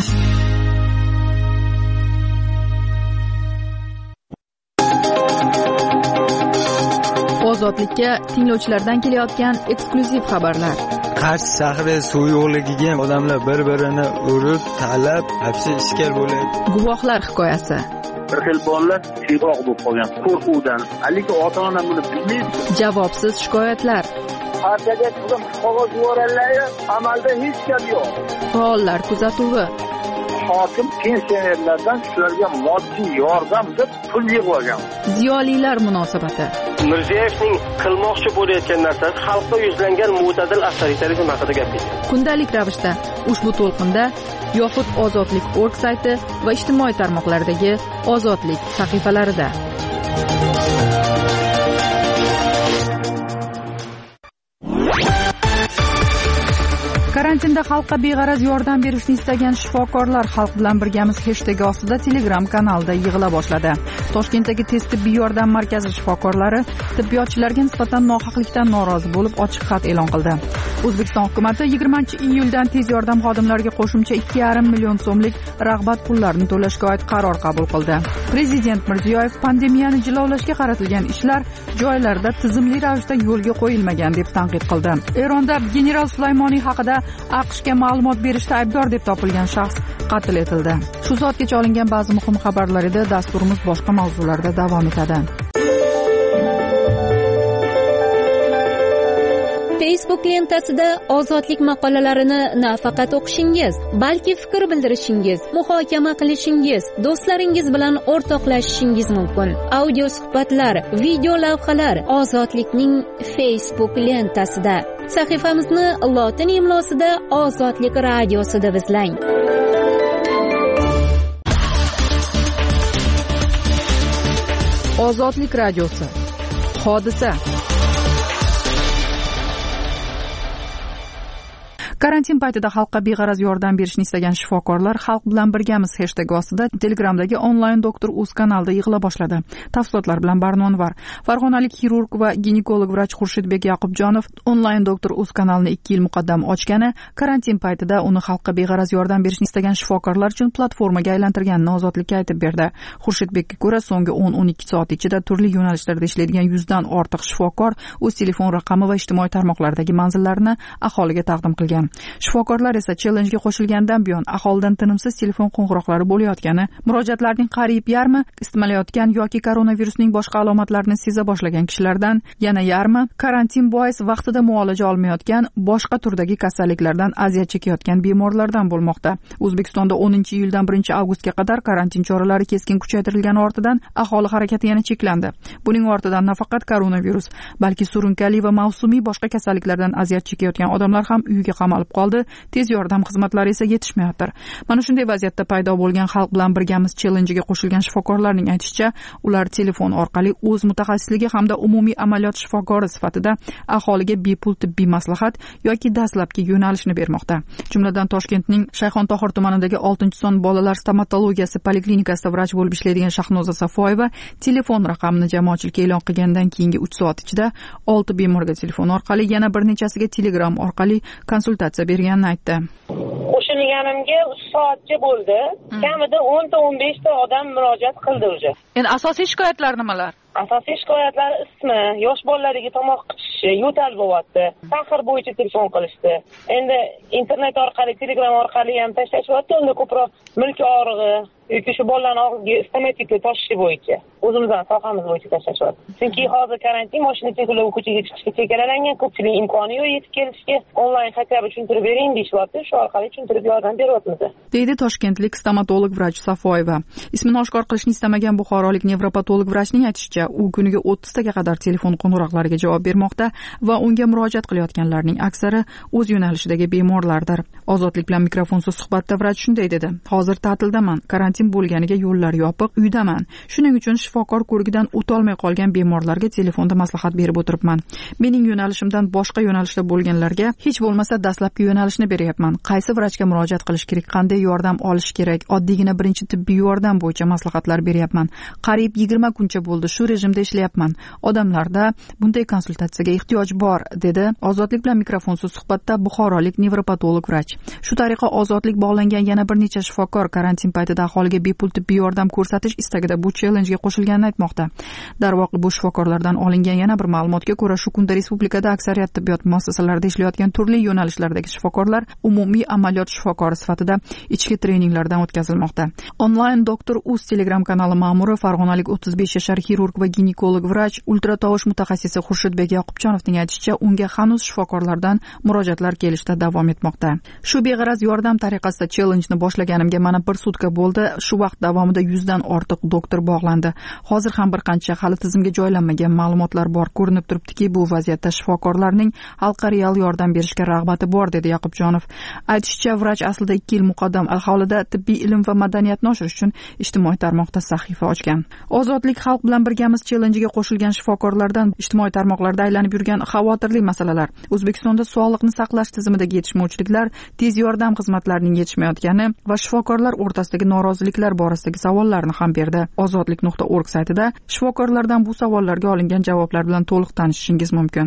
Ozodlikka tinglovchilardan kelayotgan eksklyuziv xabarlar. Qarshi shahri suv yo'qligiga odamlar bir-birini urib, talab, hapsi ishkal bo'ladi. Guvohlar hikoyasi. Bir xil bolalar siyroq bo'lib qolgan qo'rquvdan, lekin ota-ona buni bilmaydi. Javobsiz shikoyatlar. Partiyaga turib qog'oz yuborganlar, amalda hech gap yo'q. Faollar kuzatuvi. Hokim pensionerlardan shularga moddiy yordam deb pul yig'ib olgan. Ziyolilar munosabati. Mirziyoyevning qilmoqchi bo'layotgan narsasi xalqqa yuzlangan mo'tadil avtoritarizm haqida gapirdi. Kundalik ravishda ushbu to'lqinda yoxud ozodlik.org sayti va ijtimoiy tarmoqlardagi Ozodlik sahifalarida. Karantinda xalqqa beg'araz yordam berishni istagan shifokorlar xalq bilan birgamiz hashtagi ostida Telegram kanalida yig'ila boshladi. Toshkentdagi tez tibbiy yordam markazi shifokorlari tibbiyotchilarga nisbatan nohaqlikdan norozi bo'lib ochiq xat e'lon qildi. O'zbekiston hukumatı 20-iyuldan tez yordam xodimlariga qo'shimcha 2,5 million so'mlik rag'bat pullarini to'lashga oid qaror qabul qildi. Prezident Mirziyoyev pandemiyani jilovlashga qaratilgan ishlar joylarda tizimli ravishda yo'lga qo'yilmagan deb tanqid qildi. Eronda general Sulaymoniy haqida AQShga ma'lumot berishda aybdor deb topilgan shaxs qatl etildi. Shu soatgacha olingan ba'zi muhim xabarlar edi. Dasturimiz boshqa mavzularda davom etadi. Facebook lentasida ozodlik maqolalarini nafaqat o'qishingiz, balki fikr bildirishingiz, muhokama qilishingiz, do'stlaringiz bilan o'rtoqlashishingiz mumkin. Audio suhbatlar, video lavhalar Ozodlikning Facebook lentasida. Sahifamizni lotin imlosida Ozodlik radiosi deb izlang. Ozodlik radiosi. Hodisa. Karantin paytida xalqqa beg'araz yordam berishni istagan shifokorlar xalq bilan birgamiz hashtagi ostida Telegramdagi onlayn doktor.uz kanalida yig'ila boshladi. Tafsilotlar bilan Barnon var. Farg'onalik xirurg va ginekolog vrach Xurshidbek Yaqubjonov onlayn doktor.uz kanalini 2 yil muqaddam ochgani, karantin paytida uni xalqqa beg'araz yordam berishni istagan shifokorlar uchun platformaga aylantirganini Ozodlikka aytib berdi. Xurshidbekka ko'ra, so'nggi 10-12 soat ichida turli yo'nalishlarda ishlaydigan 100 dan ortiq shifokor o'z telefon raqami va ijtimoiy tarmoqlardagi manzillarini aholiga taqdim qilgan. Shifokorlar esa challenjga qo'shilgandan buyon aholidan tinimsiz telefon qo'ng'iroqlari bo'layotgani, murojaatlarning qariyb yarmi isitmalayotgan yoki koronavirusning boshqa alomatlarini seza boshlagan kishilardan, yana yarmi karantin bois vaqtida muolaja olmayotgan, boshqa turdagi kasalliklardan aziyat chekayotgan bemorlardan bo'lmoqda. O'zbekistonda 10-iyuldan 1-avgustga qadar karantin choralari keskin kuchaytirilgani ortidan aholi harakati yana cheklandi. Buning ortidan nafaqat koronavirus, balki surunkali va mavsumiy boshqa kasalliklardan aziyat chekayotgan odamlar ham uyiga qamalib qoldi. Tez yordam xizmatlari esa yetishmayapti. Mana shunday vaziyatda paydo bo'lgan xalq bilan birgamiz challenjiga qo'shilgan shifokorlarning aytishicha, ular telefon orqali o'z mutaxassisligi hamda umumiy amaliyot shifokori sifatida aholiga bepul tibbiy maslahat yoki dastlabki yo'nalishni bermoqda. Jumladan Toshkentning Shayxontohur tumanidagi 6-son bolalar stomatologiyasi poliklinikasida vrach bo'lib ishlaydigan Shahnoza Safoyeva telefon raqamini jamoatchilikka e'lon qilgandan keyingi 3 soat ichida 6 bemorga telefon orqali, yana bir nechasiga Telegram orqali konsultatsiya berganini aytdi. Qo'shilganimga 3 soatcha bo'ldi. Kamida 10-15 ta odam murojaat qildi o'zi. Endi asosiy shikoyatlar nimalar? Asosiy shikoyatlar isitma, yosh bolalarga tomoq qichish qilishi yo'tal bo'lyapti. Sahar bo'yicha telefon qilishdi. Endi internet orqali, Telegram orqali ham tashlashyapti. Unda ko'proq milk og'rig'i yoki shu bolalarning og'riqi stomatika tashishi bo'yicha o'zimizdan sohamiz bo'yicha tashlashyapti. Chunki hozir karantin, mashina cheklov, ko'chaga chiqishga chegaralangan, ko'pchilik imkoni yo'q yetib kelishga. Onlayn хотя бы tushuntirib bering deyishyapti. Shu orqali tushuntirib yordam beryapmiz. Deydi toshkentlik stomatolog vrach Safoyeva. Ismini oshkor qilishni istamagan buxorolik nevropatolog vrachning aytishicha, u kuniga 30 taga qadar telefon qo'ng'iroqlariga javob bermoqda va unga murojaat qilayotganlarning aksari o'z yo'nalishidagi bemorlardir. Ozodlik bilan mikrofonsiz suhbatda vrach shunday dedi: hozir ta'tildaman, karantin bo'lganiga yo'llar yopiq, uydaman. Shuning uchun shifokor ko'rigidan o'tolmay qolgan bemorlarga telefonda maslahat berib o'tiribman. Mening yo'nalishimdan boshqa yo'nalishda bo'lganlarga hech bo'lmasa dastlabki yo'nalishni beryapman. Qaysi vrachga murojaat qilish kerak, qanday yordam olish kerak, oddiygina birinchi tibbiy yordam bo'yicha maslahatlar beryapman. Qariyb 20 kuncha bo'ldi shu rejimda ishlayapman. Odamlarda bunday konsultatsiyaga ehtiyoj bor, dedi Ozodlik bilan mikrofonsiz suhbatda buxorolik nevropatolog vrach. Shu tariqa Ozodlik bog'langan yana bir necha shifokor karantin paytida aholiga bepul tibbiy yordam ko'rsatish istagida bu challenjga qo'shilganini aytmoqda. Darvoqe bu shifokorlardan olingan yana bir ma'lumotga ko'ra, shu kunda respublikada aksariyat tibbiyot muassasalarida ishlayotgan turli yo'nalishlardagi shifokorlar umumiy amaliyot shifokori sifatida ichki treninglardan o'tkazilmoqda. Onlayn doktor Uz Telegram kanali ma'muri farg'onalik 35 yashar xirurg va ginekolog vrach, ultratovush mutaxassisi Xurshidbek Yoqubjonovning aytishicha, unga hanuz shifokorlardan murojaatlar kelishda davom etmoqda. Shu beg'araz yordam tariqasida challenjni boshlaganimga mana bir sutka bo'ldi. Shu vaqt davomida 100 dan ortiq doktor bog'landi. Hozir ham bir qancha hali tizimga joylanmagan ma'lumotlar bor. Ko'rinib turibdiki, bu vaziyatda shifokorlarning xalqqa real yordam berishga rag'bati bor, dedi Yoqubjonov. Aytishicha, vrach aslida 2 yil muqaddam aholida tibbiy ilm va madaniyatni oshirish uchun ijtimoiy tarmoqda sahifa ochgan. Ozodlik xalq bilan birgamiz challenjiga qo'shilgan shifokorlardan ijtimoiy tarmoqlarda aylanib yurgan xavotirli masalalar, O'zbekistonda sog'liqni saqlash tizimidagi yetishmovchiliklar, tez yordam xizmatlarining yetishmayotgani va shifokorlar o'rtasidagi noroziliklar borasidagi savollarni ham berdi. Ozodlik.org saytida shifokorlardan bu savollarga olingan javoblar bilan to'liq tanishishingiz mumkin.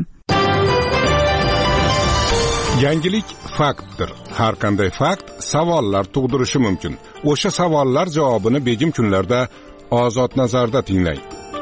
Yangilik faktdir. Har qanday fakt savollar tug'dirishi mumkin. O'sha savollar javobini begim kunlarda Ozod nazarda tinglang.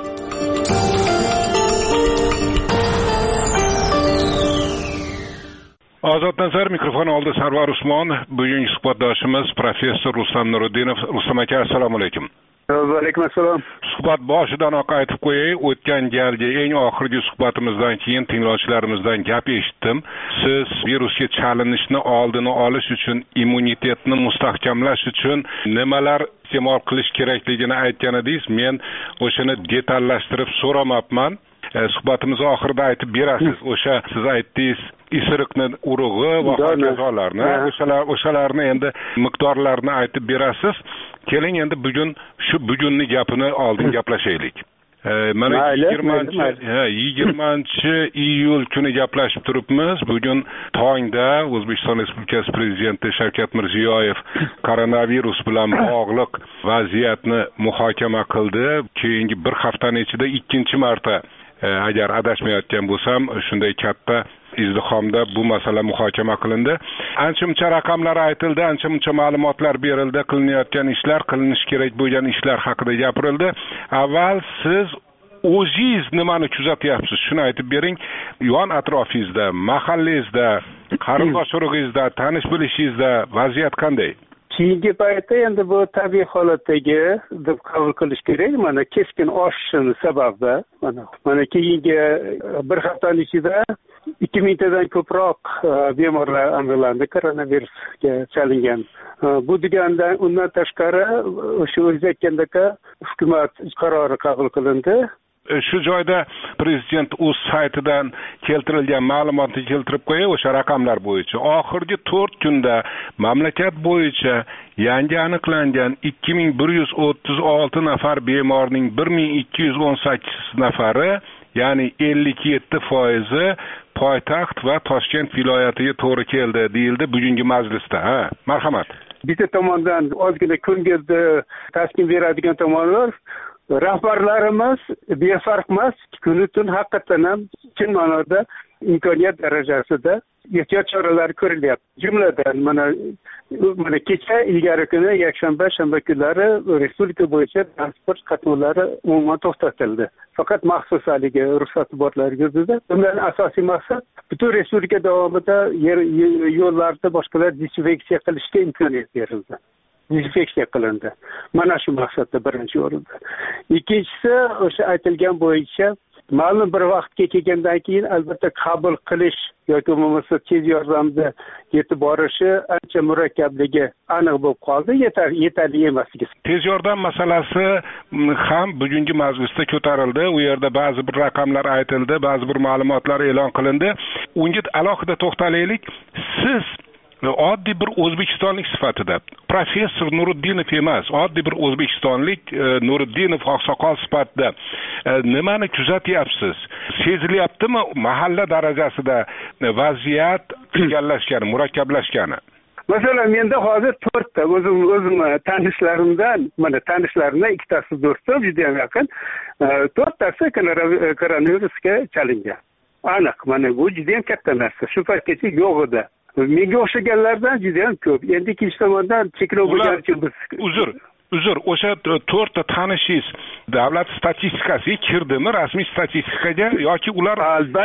Ozod nazar mikrofon oldi Sarvar Usmon. Bugungi suhbatdoshimiz professor Rustam Nuriddinov. Rustam aka, assalomu alaykum. Va alaykum assalom. Suhbat boshidan aytib qo'yay, o'tgan galgi eng oxirgi suhbatimizdan keyin tinglovchilarimizdan gap eshitdim. Siz virusga chalinishni oldini olish uchun, immunitetni mustahkamlash uchun nimalar iste'mol qilish kerakligini aytgan edingiz. Men o'shani detallashtirib so'ramabman. Suhbatimiz oxirida aytib berasiz. O'sha siz aytdingiz, isiriqni urug'i va hokazolarni, o'shalarni endi miqdorlarini aytib berasiz. Keling endi bugun shu bugunni gapini oldin gaplashaylik. Mana 20-iyul kuni gaplashib turibmiz. Bugun tongda O'zbekiston Respublikasi Prezidenti Shavkat Mirziyoyev koronavirus bilan bog'liq vaziyatni muhokama qildi. Keyingi bir haftaning ichida 2-marta, agar adashmayotgan bo'lsam, shunday katta izdihomda bu masala muhokama qilindi. Ancha-muncha raqamlar aytildi, ancha-muncha ma'lumotlar berildi, qilinayotgan ishlar, qilinish kerak bo'lgan ishlar haqida gapirildi. Avval siz o'zingiz nimani kuzatyapsiz? Shuni aytib bering. Yon atrofingizda, mahallangizda, qarindosh urug'ingizda, tanish bilishingizda vaziyat qanday? Keyingi paytda endi bu tabiiy holatdagi deb qabul qilish kerak. Mana keskin oshishini sababi mana keyingi bir haftaning ichida 2000 tadan ko'proq bemorlar aniqlandi koronavirusga chalingan. Bu deganda undan tashqari o'sha o'zi aytgandek hukumat qarori qabul qilindi. Shu joyda prezident o'z saytidan keltirilgan ma'lumotni keltirib qo'yay, o'sha raqamlar bo'yicha. Oxirgi 4 kunda mamlakat bo'yicha yangi aniqlangan 2136 nafar bemorning 1218 nafari, ya'ni 57% poytaxt va Toshkent viloyatiga to'g'ri keldi deyildi bugungi majlisda. Marhamat. Bitta tomondan ozgina ko'ngilni taskin beradigan tomonlar, rahbarlarimiz befarq emas, kuni tun haqiqatan ham chin ma'noda imkoniyat darajasida ehtiyot choralari ko'rilyapti. Jumladan mana kecha ilgari kuni yakshanba, shanba kunlari respublika bo'yicha transport qatnovlari umuman to'xtatildi. Faqat maxsus haligi ruxsati borlar yuzida. Bundan asosiy maqsad butun respublika davomida yo'llarda boshqalar dezinfeksiya qilishga imkoniyat berildi. Dezinfeksiya qilindi. Mana shu maqsadda birinchi o'rinda. Ikkinchisi o'sha aytilgan bo'yicha ma'lum bir vaqtga kelgandan keyin albatta qabul qilish yoki bo'lmasa tez yordamda yetib borishi ancha murakkabligi aniq bo'lib qoldi, yetarli emasligi. Tez yordam masalasi ham bugungi majlisda ko'tarildi. U yerda ba'zi bir raqamlar aytildi, ba'zi bir ma'lumotlar e'lon qilindi. Unga alohida to'xtalaylik. Siz oddiy bir o'zbekistonlik sifatida professor Nuriddinov emas, oddiy bir o'zbekistonlik Nuriddinov oqsoqol sifatida nimani kuzatyapsiz? Sezilyaptimi mahalla darajasida vaziyat egallashgani, murakkablashgani? Masalan, menda hozir 4 ta o'zim tanishlarimdan ikkitasi do'stim, juda ham yaqin, 4 tasi koronavirusga chalingan. Aniq, mana bu juda ham katta narsa. Shu paytgacha yo'q edi. Menga o'xshaganlardan juda ham ko'p. Endi ikkinchi tomondan cheklov bo'lgani uchun biz uzr, o'sha 4 ta tanishingiz davlat statistikasiga kirdimi, rasmiy statistikaga yoki ular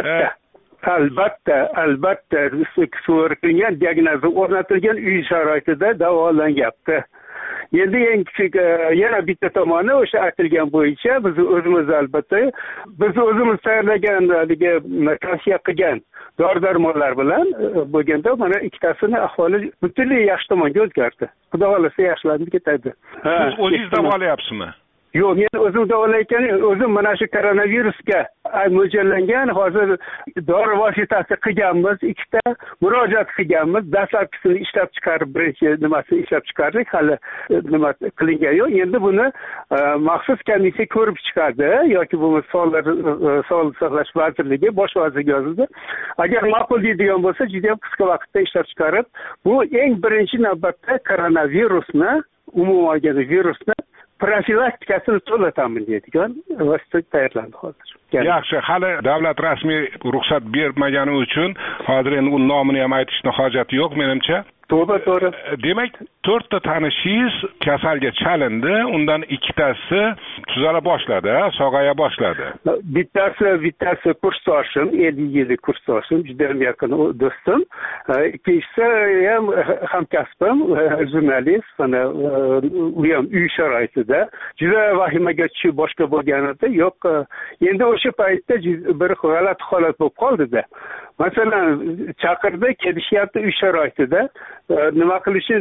albatta so'ralgan diagnoza o'rnatilgan uy sharoitida davolanyapti. Endi eng kichik yana bitta tomoni o'sha aytilgan bo'yicha biz o'zimiz albatta tayyorlagan tavsiya qilgan dori-darmonlar bilan bo'lganda mana ikkitasini ahvoli butunlay yaxshi tomonga o'zgardi. Xudo xolasa yaxshilanib ketadi. Siz o'zingiz davolayapsizmi? Yo'q, men o'zim davolayotgan, o'zim mana shu koronavirusga mo'ljallangan hozir dori vositasi qilganmiz, ikkita murojaat qilganmiz. Dastlabkisini ishlab chiqarib, birinchi nimasini ishlab chiqardik, hali nima qilingan yo'q. Endi buni maxsus komissiya ko'rib chiqadi yoki bo'lmasa Sog'liqni saqlash vazirligi bosh vazirga yozildi. Agar ma'qul deydigan bo'lsa, juda ham qisqa vaqtda ishlab chiqarib, bu eng birinchi navbatda koronavirusni, umuman olganda virusni profilaktikasini to'la ta'minlaydigan vosita tayyorlandi hozir. Yaxshi, hali davlat rasmiy ruxsat bermagani uchun hozir endi uning nomini ham aytishning hojati yo'q menimcha. To'g'ri. Demak, 4 ta tanishingiz kasalga chalindi, undan ikkitasi tuzala boshladi, sog'aya boshladi. Bittasi kursdoshim, 50 yillik kursdoshim, juda ham yaqin do'stim. Ikkinchisi ham hamkasbim, jurnalist, mana u ham uy sharoitida juda vahimaga tushib boshqa bo'lganida yo'q. Endi o'sha paytda bir g'alati holat bo'lib qoldi-da. Masalan, chaqirdi, kelishyapti uy sharoitida. Nima qilishim,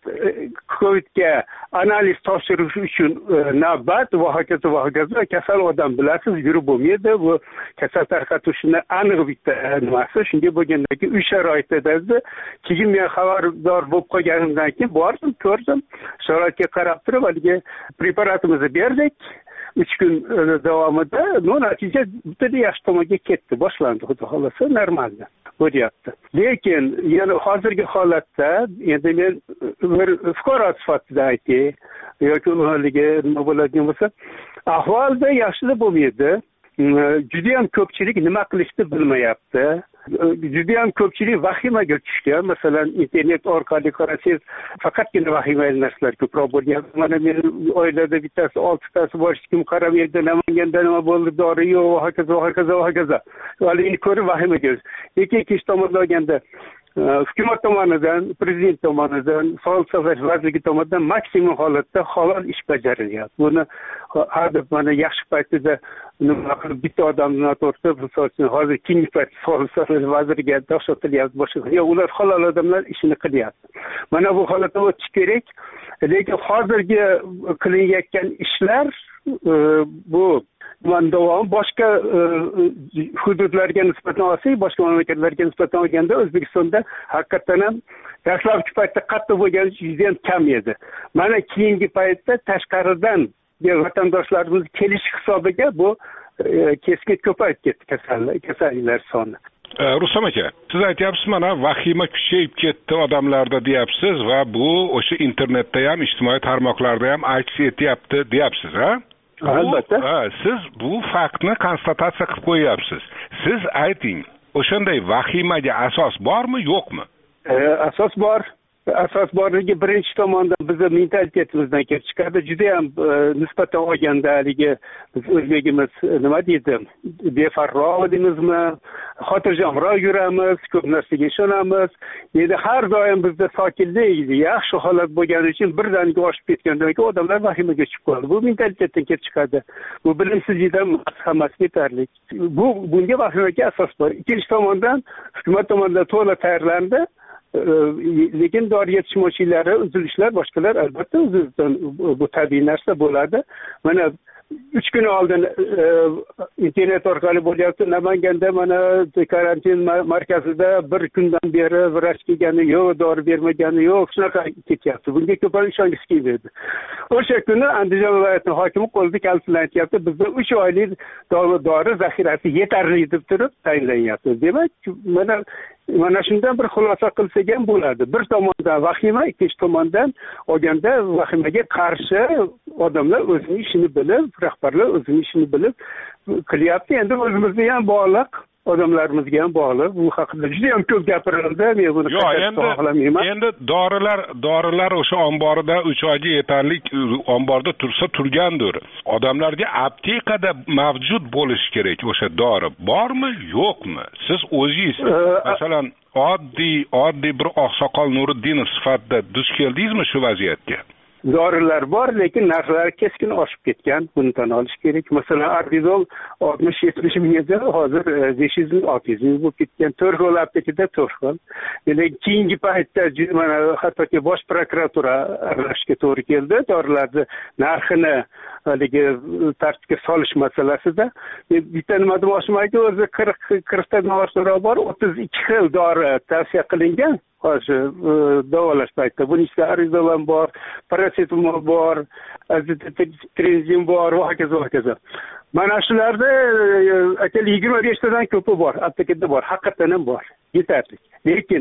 Covidga analiz topshirish uchun navbat va hokazo kasal odam bilasiz, yurib bo'lmaydi. Bu kasal tarqatishni aniq bitta nimasi. Shunga bo'lgandagi uy sharoitida keyin men xabardor bo'lib qolganimdan keyin bordim, ko'rdim. Sharoitga qarab turib, haligi preparatimizni berdik. 3 kun davomida natija butunlay yaxshi tomonga ketdi, boshlandi, xudo xolasa normalda bo'lyapti. Lekin yana hozirgi holatda endi men bir fuqaro sifatida aytay yoki nima bo'ladigan bo'lsa, ahvolda yaxshilab bo'lmaydi. Juda ham ko'pchilik nima qilishni bilmayapti. Juda ham ko'pchilik vahimaga tushgan. Masalan, internet orqali qarasangiz, faqatgina vahimali narsalar ko'proq bo'lyapti. Mana meni oilada bittasi 6 tasi bor, hech kim qaramaydi, Namanganda nima bo'ldi, dori yo'q, hokazo. Ularni ko'rib vahimaga. Lekin ikkinchi tomondan olganda hukumat tomonidan, prezident tomonidan, Sog'liqni saqlash vazirligi tomonidan maksimum holatda halol ish bajarilyapti. Buni hadeb mana yaxshi paytida nima qilib bitta odamni noto'g'ri, misol uchun hozir keyingi paytda Sog'liqni saqlash vaziriga topshirilyapti, boshqa. Yo'q, ular halol odamlar ishini qilyapti. Mana bu holatda o'tish kerak. Lekin hozirgi qilinayotgan ishlar bu davom boshqa hududlarga nisbatan olsak, boshqa mamlakatlarga nisbatan olganda O'zbekistonda haqiqatan ham dastlabki paytda qattiq bo'lgani juda ham kam edi. Mana keyingi paytda tashqaridan vatandoshlarimiz kelish hisobiga bu keskin ko'payib ketdi kasalliklar soni. Rustam aka, siz aytyapsiz, mana vahima kuchayib ketdi odamlarda deyapsiz va bu o'sha internetda ham, ijtimoiy tarmoqlarda ham aks etyapti deyapsiz, ha? Albatta. Siz bu faktni konstatatsiya qilib qo'yapsiz. Siz ayting, o'shanday vahimaga asos bormi, yo'qmi? Asos bor. Asos borligi birinchi tomondan bizni mentalitetimizdan kelib chiqadi. Juda ham nisbatan olganda haligi biz o'zbegimiz nima deydi, befarroq deymizmi, xotirjamroq yuramiz, ko'p narsaga ishonamiz. Endi har doim bizda sokinlik, yaxshi holat bo'lgani uchun birdaniga oshib ketgandan keyin odamlar vahimaga tushib qoladi. Bu mentalitetdan kelib chiqadi. Bu bilimsizlikdan hammasi yetarli. Bunga vahimaga asos bor. Ikkinchi tomondan hukumat tomonidan to'la tayyorlandi. Lekin dori yetishmovchilari, uzilishlar, boshqalar albatta uzilishdan bu tabiiy narsa bo'ladi. Mana 3 kun oldin internet orqali bo'lyapti. Namanganda mana karantin markazida bir kundan beri vrach kelgani yo'q, dori bermagani yo'q, shunaqa ketyapti. Bunga ko'proq ishongisi kelmaydi. O'sha kuni Andijon viloyatining hokimi qo'lida kalitidan aytyapti, bizda 3 oylik dori zaxirasi yetarli deb turib tayinlanyapti. Demak, mana shundan bir xulosa qilsak ham bo'ladi. Bir tomondan vahima, ikkinchi tomondan olganda vahimaga qarshi odamlar o'zining ishini bilib, rahbarlar o'zining ishini bilib qilyapti. Endi o'zimizga ham bog'liq, odamlarimizga ham bog'liq. Bu haqida juda ham ko'p gapirildi. Men buni xohlamayman. Endi dorilar o'sha omborida 3 oyga yetarli omborda tursa turgandir. Odamlarga aptekada mavjud bo'lishi kerak o'sha dori. Bormi, yo'qmi? Siz o'zingiz masalan oddiy bir oqsoqol Nuriddinov sifatida duch keldingizmi shu vaziyatga? Dorilar bor, lekin narxlari keskin oshib ketgan. Buni tan olish kerak. Masalan, Arbidol 60-70 mingdan hozir 500 ming, 600 ming bo'lib ketgan. To'rxol aptekada To'rxol. Endi keyingi paytda mana hattoki bosh prokuratura aralashishga to'g'ri keldi. Dorilarni narxini haligi tartibga solish masalasida. Bitta nima demoqchimanki, o'zi 40 ta dori bor, 32 xil dori tavsiya qilingan. Hozir davolash paytida buning ichida arizol bor, paracetamol bor, azithromycin bor va hokazo. Mana shularda 25 tadan ko'pi bor, aptekada bor, haqiqatan ham bor, yetarli. Lekin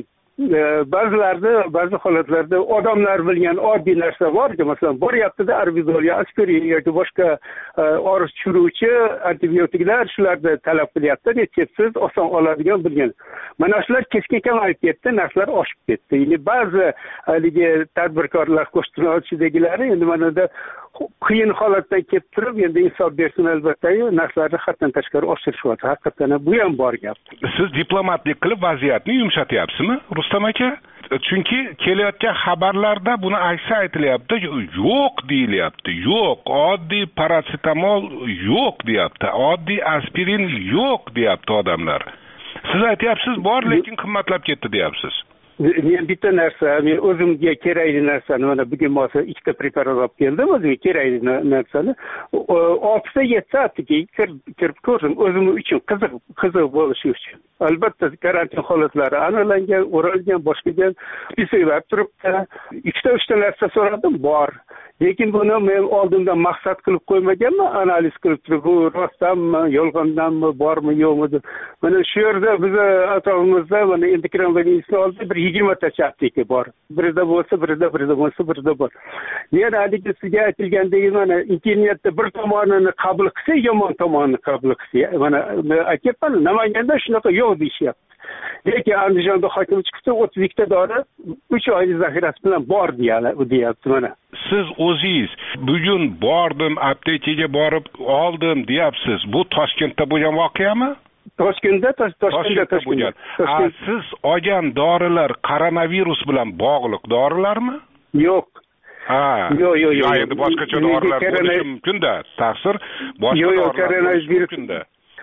ba'zi holatlarda odamlar bilgan oddiy narsa borki, masalan, boryapti-da arbidol, aspirin yoki boshqa og'riq tushiruvchi antibiotiklar shularni talab qilyapti, retseptsiz oson oladigan bilgan. Mana shular keskin kamayib ketdi, narxlar oshib ketdi. Ya'ni ba'zi haligi tadbirkorlar qo'shtirnochidagilari endi manada qiyin holatdan kelib turib, endi insof bersin albatta-yu, narxlarni haddan tashqari oshirishyapti. Haqiqatan bu ham bor gap. Siz diplomatlik qilib vaziyatni yumshatyapsizmi, Rustam aka? Chunki kelayotgan xabarlarda buni aksi aytilyapti, yo'q deyilyapti. Yo'q, oddiy paracetamol yo'q deyapti. Oddiy aspirin yo'q deyapti odamlar. Siz aytyapsiz, bor, lekin qimmatlab ketdi deyapsiz. Men bitta narsa, men o'zimga kerakli narsani mana bugun masa 2 ta preparat olib keldim, o'zimga kerakli narsani 6 ta 7 soatga kirib ko'rdim, o'zim uchun qiziq bo'lishi uchun. Albatta karantin holatlari aniqlangan, o'ralgan, boshqaga pisayib turibdi. 2 ta 3 ta narsa so'radim, bor. Lekin buni men oldindan maqsad qilib qo'ymaganman, analiz qilib turib, bu rostdanmi, yolg'ondanmi, bormi, yo'qmi deb. Mana shu yerda biz atrofimizda mana endokrin bo'limining oldida bir 20 ta apteka bor. Birida bo'lsa, birida bor. Men haligi sizga aytilgandek, mana internetda bir tomonini qabul qilsa, yomon tomonini qabul qilsa, mana aytyapman, Namanganda shunaqa yo'q deyishyapti. Lekin Andijonda hokim chiqsa 32 ta dori 3 oylik zaxirasi bilan bor deyapti mana. Siz o'zingiz bugun bordim, aptekaga borib oldim deyapsiz. Bu Toshkentda bo'lgan voqeami? Toshkentda bo'lgan. Siz olgan dorilar koronavirus bilan bog'liq dorilarmi? Yo'q. Yo'q. Endi boshqacha dorilar bo'lishi mumkin-da. Ta'sir boshqa dorilar mumkin-da.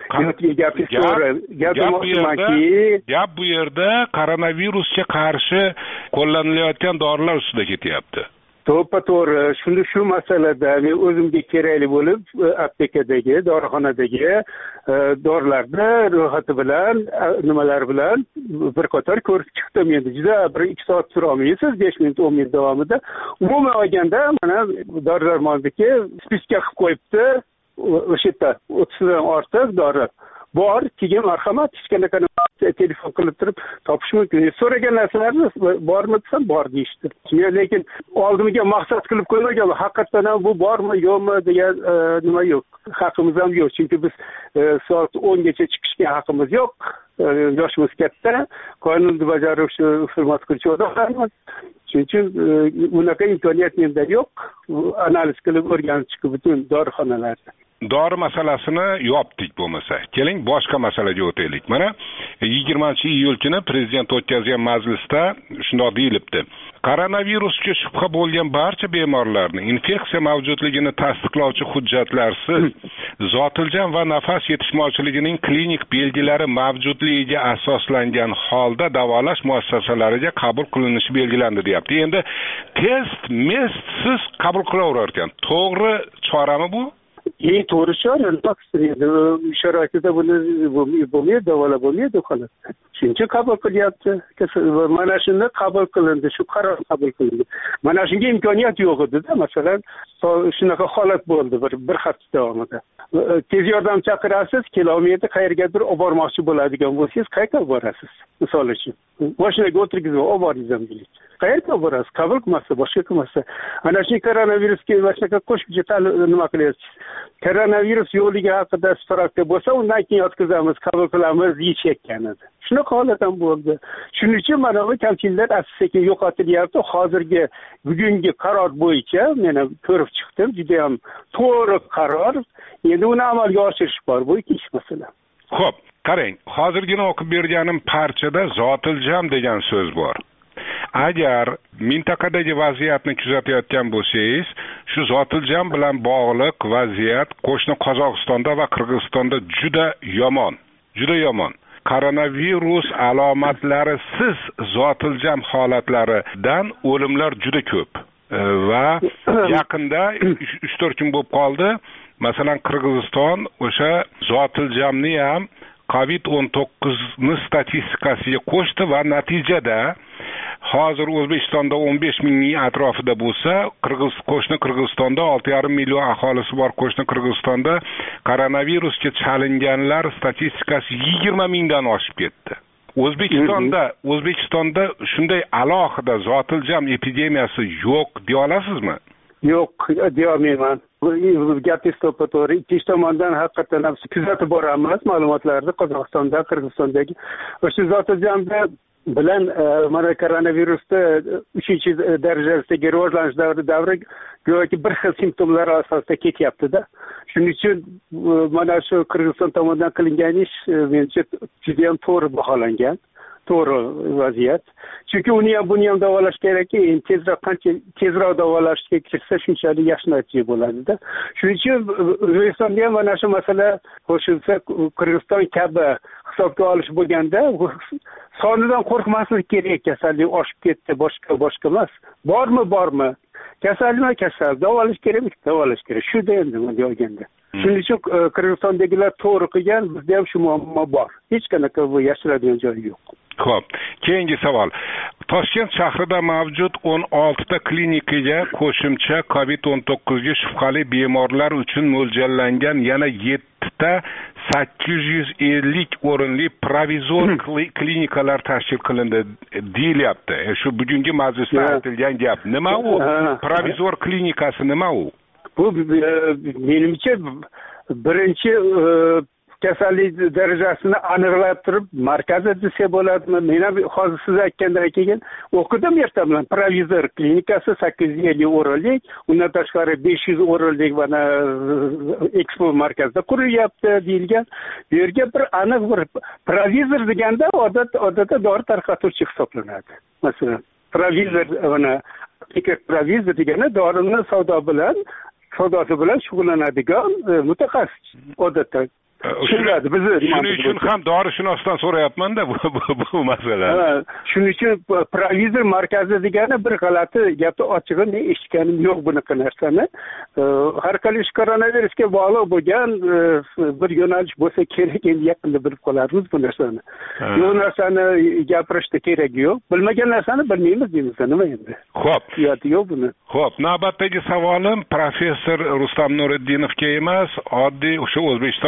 Gap bu yerda koronavirusga qarshi qo'llanilayotgan dorilar ustida ketyapti. To'g'ri, shu masalada men o'zimga kerakli bo'lib aptekadagi, dorixonadagi dorilarni ro'yxati bilan, nimalar bilan bir qator ko'rib chiqdim. Endi juda 1-2 soat tura olmaysiz, 5 minut, 10 minut davomida. Umuman olganda mana dorilar moldiki spiska qilib qo'yibdi. O'sha yerda 30 dan ortiq dori bor, keyin marhamat hech qanaqa telefon qilib turib topish mumkin. So'ragan narsalarni bormi desam bor deyishdi. Lekin oldimga maqsad qilib qo'ymagan, haqiqatan ham bu bormi yo'qmi degan nima yo'q. Haqimiz ham yo'q, chunki biz soat 10 gacha chiqishga haqimiz yo'q. Yoshimiz katta, qonunni bajaruvchi, hurmat qiluvchi odamlarmiz. Shuning uchun unaqa imkoniyat menda yo'q. Analiz qilib o'rganib chiqib butun dorixonalarda. Dori masalasini yopdik bo'lmasa. Keling boshqa masalaga o'taylik. Mana 20-iyul kuni prezident o'tkazgan majlisda shunday deyilibdi. Koronavirusga shubha bo'lgan barcha bemorlarning infeksiya mavjudligini tasdiqlovchi hujjatlarsiz zotiljan va nafas yetishmovchiligining klinik belgilari mavjudligiga asoslangan holda davolash muassasalariga qabul qilinishi belgilandi deyapti. Endi testsiz qabul qilaverar ekan. To'g'ri chorami bu? To'g'ri chora, sharoitida buni bo'lmaydi, davola bo'lmaydi xolos. Shuncha qabul qilyapti. Mana shunda qabul qilindi, shu qaror qabul qilindi. Mana shunga imkoniyat yo'q edi-da, masalan, shunaqa holat bo'ldi bir hafta davomida. Tez yordam chaqirasiz, kilometr qayergadir olib bormoqchi bo'ladigan bo'lsangiz, qayerga olib borasiz? Misol uchun, mashinaga o'tirgizib olib boringizam deylik. Qayerga olib borasiz? Qabul qilmasa, boshqa qilmasa. Ana shu koronavirusga boshqa qo'shimcha nima qilyapsiz? Koronavirus yo'qligi haqida spravka bo'lsa, undan keyin yotkazamiz, qabul qilamiz deyishayotgan edi. Shunaqa holat ham bo'ldi. Shuning uchun mana bu kamchiliklar asta-sekin yo'qotilyapti. Hozirgi bugungi qaror bo'yicha men ham ko'rib chiqdim, juda ham to'g'ri qaror. Endi uni amalga oshirish bor, bu ikkinchi masala. Xo'p, qarang, hozirgina o'qib berganim parchada zotiljam degan so'z bor. Agar mintaqadagi vaziyatni kuzatayotgan bo'lsangiz, shu zotiljam bilan bog'liq vaziyat qo'shni Qozog'istonda va Qirg'izistonda juda yomon. Juda yomon. Koronavirus alomatlarisiz zotiljam holatlaridan o'limlar juda ko'p. Va yaqinda 3-4 kun bo'lib qoldi. Masalan, Qirg'iziston o'sha zotiljamni ham COVID-19 ni statistikasiga qo'shdi va natijada hozir O'zbekistonda 15 mingning atrofida bo'lsa, qo'shni Qirg'izistonda 6,5 million aholisi bor qo'shni Qirg'izistonda koronavirusga chalinganlar statistikasi 20 mingdan oshib ketdi. O'zbekistonda shunday alohida zotiljam epidemiyasi yo'q deya olasizmi? Yo'q, deya olmayman. Gapingiz to'g'ri. Ikkinchi tomondan haqiqatan ham kuzatib boramiz ma'lumotlarni Qozog'istonda, Qirg'izistondagi o'sha zotiljamda bilan mana koronavirusda 3-darajasidagi rivojlanish davri go'yoki bir xil simptomlar asosida ketyapti-da. Shuning uchun mana shu Qirg'iziston tomonidan qilingan ish menimcha juda ham to'g'ri baholangan. To'g'ri vaziyat. Chunki uni ham buni ham davolash kerakki, qancha tezroq davolashga kirsa shunchalik yaxshi natija bo'ladi-da. Shuning uchun O'zbekistonda ham mana shu masala qo'shilsa, Qirg'iziston kabi hisobga olish bo'lganda sonidan qo'rqmaslik kerak. Kasallik oshib ketdi, boshqa emas. Bormi? Kasallikmi? Kasal. Davolash kerakmi? Davolash kerak. Shuda endi bunday olganda. Shuning uchun Qirg'izistondagilar to'g'ri qilgan, bizda ham shu muammo bor. Hech qanaqa bu yashiradigan joyi yo'q. Xo'p, keyingi savol. Toshkent shahrida mavjud 16 ta klinikaga qo'shimcha COVID-19 ga shubhali bemorlar uchun mo'ljallangan yana 7 ta 850 o'rinli provizor klinikalar tashkil qilindi deyilyapti. Shu bugungi majlisda aytilgan gap. Nima u? Provizor klinikasi nima u? Bu menimcha birinchi kasallik darajasini aniqlab turib markazda desa bo'ladimi? Men ham hozir siz aytgandan keyin o'qidim erta bilan. Provizor klinikasi 850 o'rinlik, undan tashqari 500 o'rinlik mana Expo markazda qurilyapti deyilgan. Bu yerga bir aniq bir provizor deganda odatda dori tarqatuvchi hisoblanadi. Masalan, provizor mana provizor degani dorini savdosi bilan shug'ullanadigan mutaxassis odatda. Shuning uchun ham dorishunosdan so'rayapman-da bu masala. Shuning uchun provizor markazi degani bir g'alati gapni ochig'i men eshitganim yo'q bunaqa narsani. Har qalay koronavirusga bog'liq bo'lgan bir yo'nalish bo'lsa kerak, endi yaqinda bilib qolarmiz bu narsani. Bu narsani gapirishda kerak yo'q. Bilmagan narsani bilmaymiz deymiz, nima endi? Xo'p. Yo'q buni. Xo'p, navbatdagi savolim professor Rustam Nuriddinovga emas, oddiy o'sha O'zbekiston fuqarosi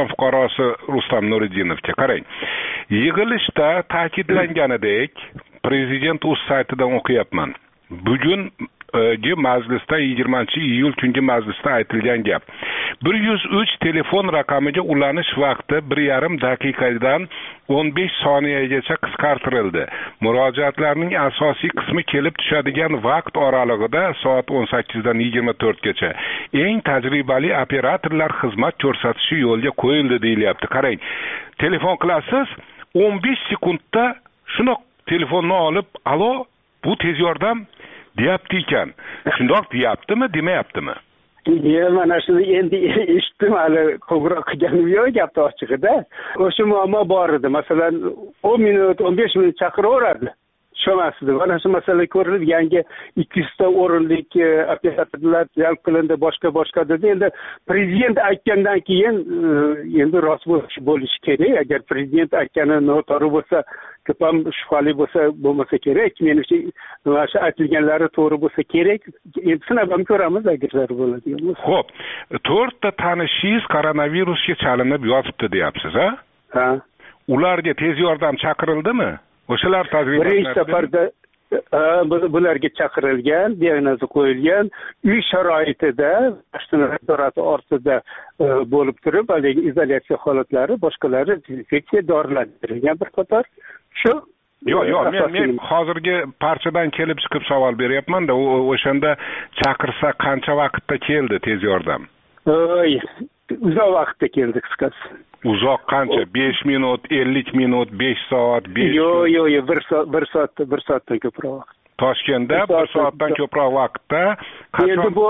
a'zosi Rustam Nuriddinovga qarang. Yig'ilishda ta'kidlanganidek, prezident o'z saytidan o'qiyapman. Bugungi majlisda 20-iyul kungi majlisda aytilgan gap. 103 telefon raqamiga ulanish vaqti 1,5 daqiqadan 15 soniyagacha qisqartirildi. Murojaatlarning asosiy qismi kelib tushadigan vaqt oralig'ida soat 18 dan 24 gacha eng tajribali operatorlar xizmat ko'rsatishi yo'lga qo'yildi deyilyapti. Qarang, telefon qilasiz, 15 sekundda shuni telefonni olib, "Alo, bu tez yordam" deyapti ekan. Shundoq deyaptimi, demayaptimi? Mana shuni endi eshitdim, hali qo'ng'iroq qilganim yo'q gapni ochig'ida. O'sha muammo bor edi. Masalan, 10 minut, 15 minut chaqiraveradi. Tushunmasdi. Mana shu masala ko'rilib, yangi 200 ta o'rinlik operatorlar jalb qilindi, boshqa dedi. Endi prezident aytgandan keyin endi rost bo'lishi kerak. Agar prezident aytgani noto'g'ri bo'lsa, ko'pam shubhali bo'lmasa kerak. Menimcha, mana shu aytilganlari to'g'ri bo'lsa kerak. Endi sinab ham ko'ramiz agar bo'ladigan bo'lsa. Xo'p, 4 ta tanishingiz koronavirusga chalinib yotibdi deyapsiz, ha? Ha. Ularga tez yordam chaqirdimi? O'shalar tajriba birinchi safarda bularga chaqirilgan, diagnozi qo'yilgan, uy sharoitida, nazorati ostida bo'lib turib, haligi izolyatsiya holatlari, boshqalari dezinfeksiya dorilantirilgan bir qator. Shu Yo'q, men hozirgi parchadan kelib chiqib savol beryapman-da, o'shanda chaqirsa qancha vaqtda keldi tez yordam? Uzoq vaqtda keldi qisqasi. Uzoq qancha? 5 minut, 50 minut, 5 soat, 5 Yo'q, 1 soatdan ko'proq vaqt. Toshkentda 1 soatdan ko'proq vaqtda endi bu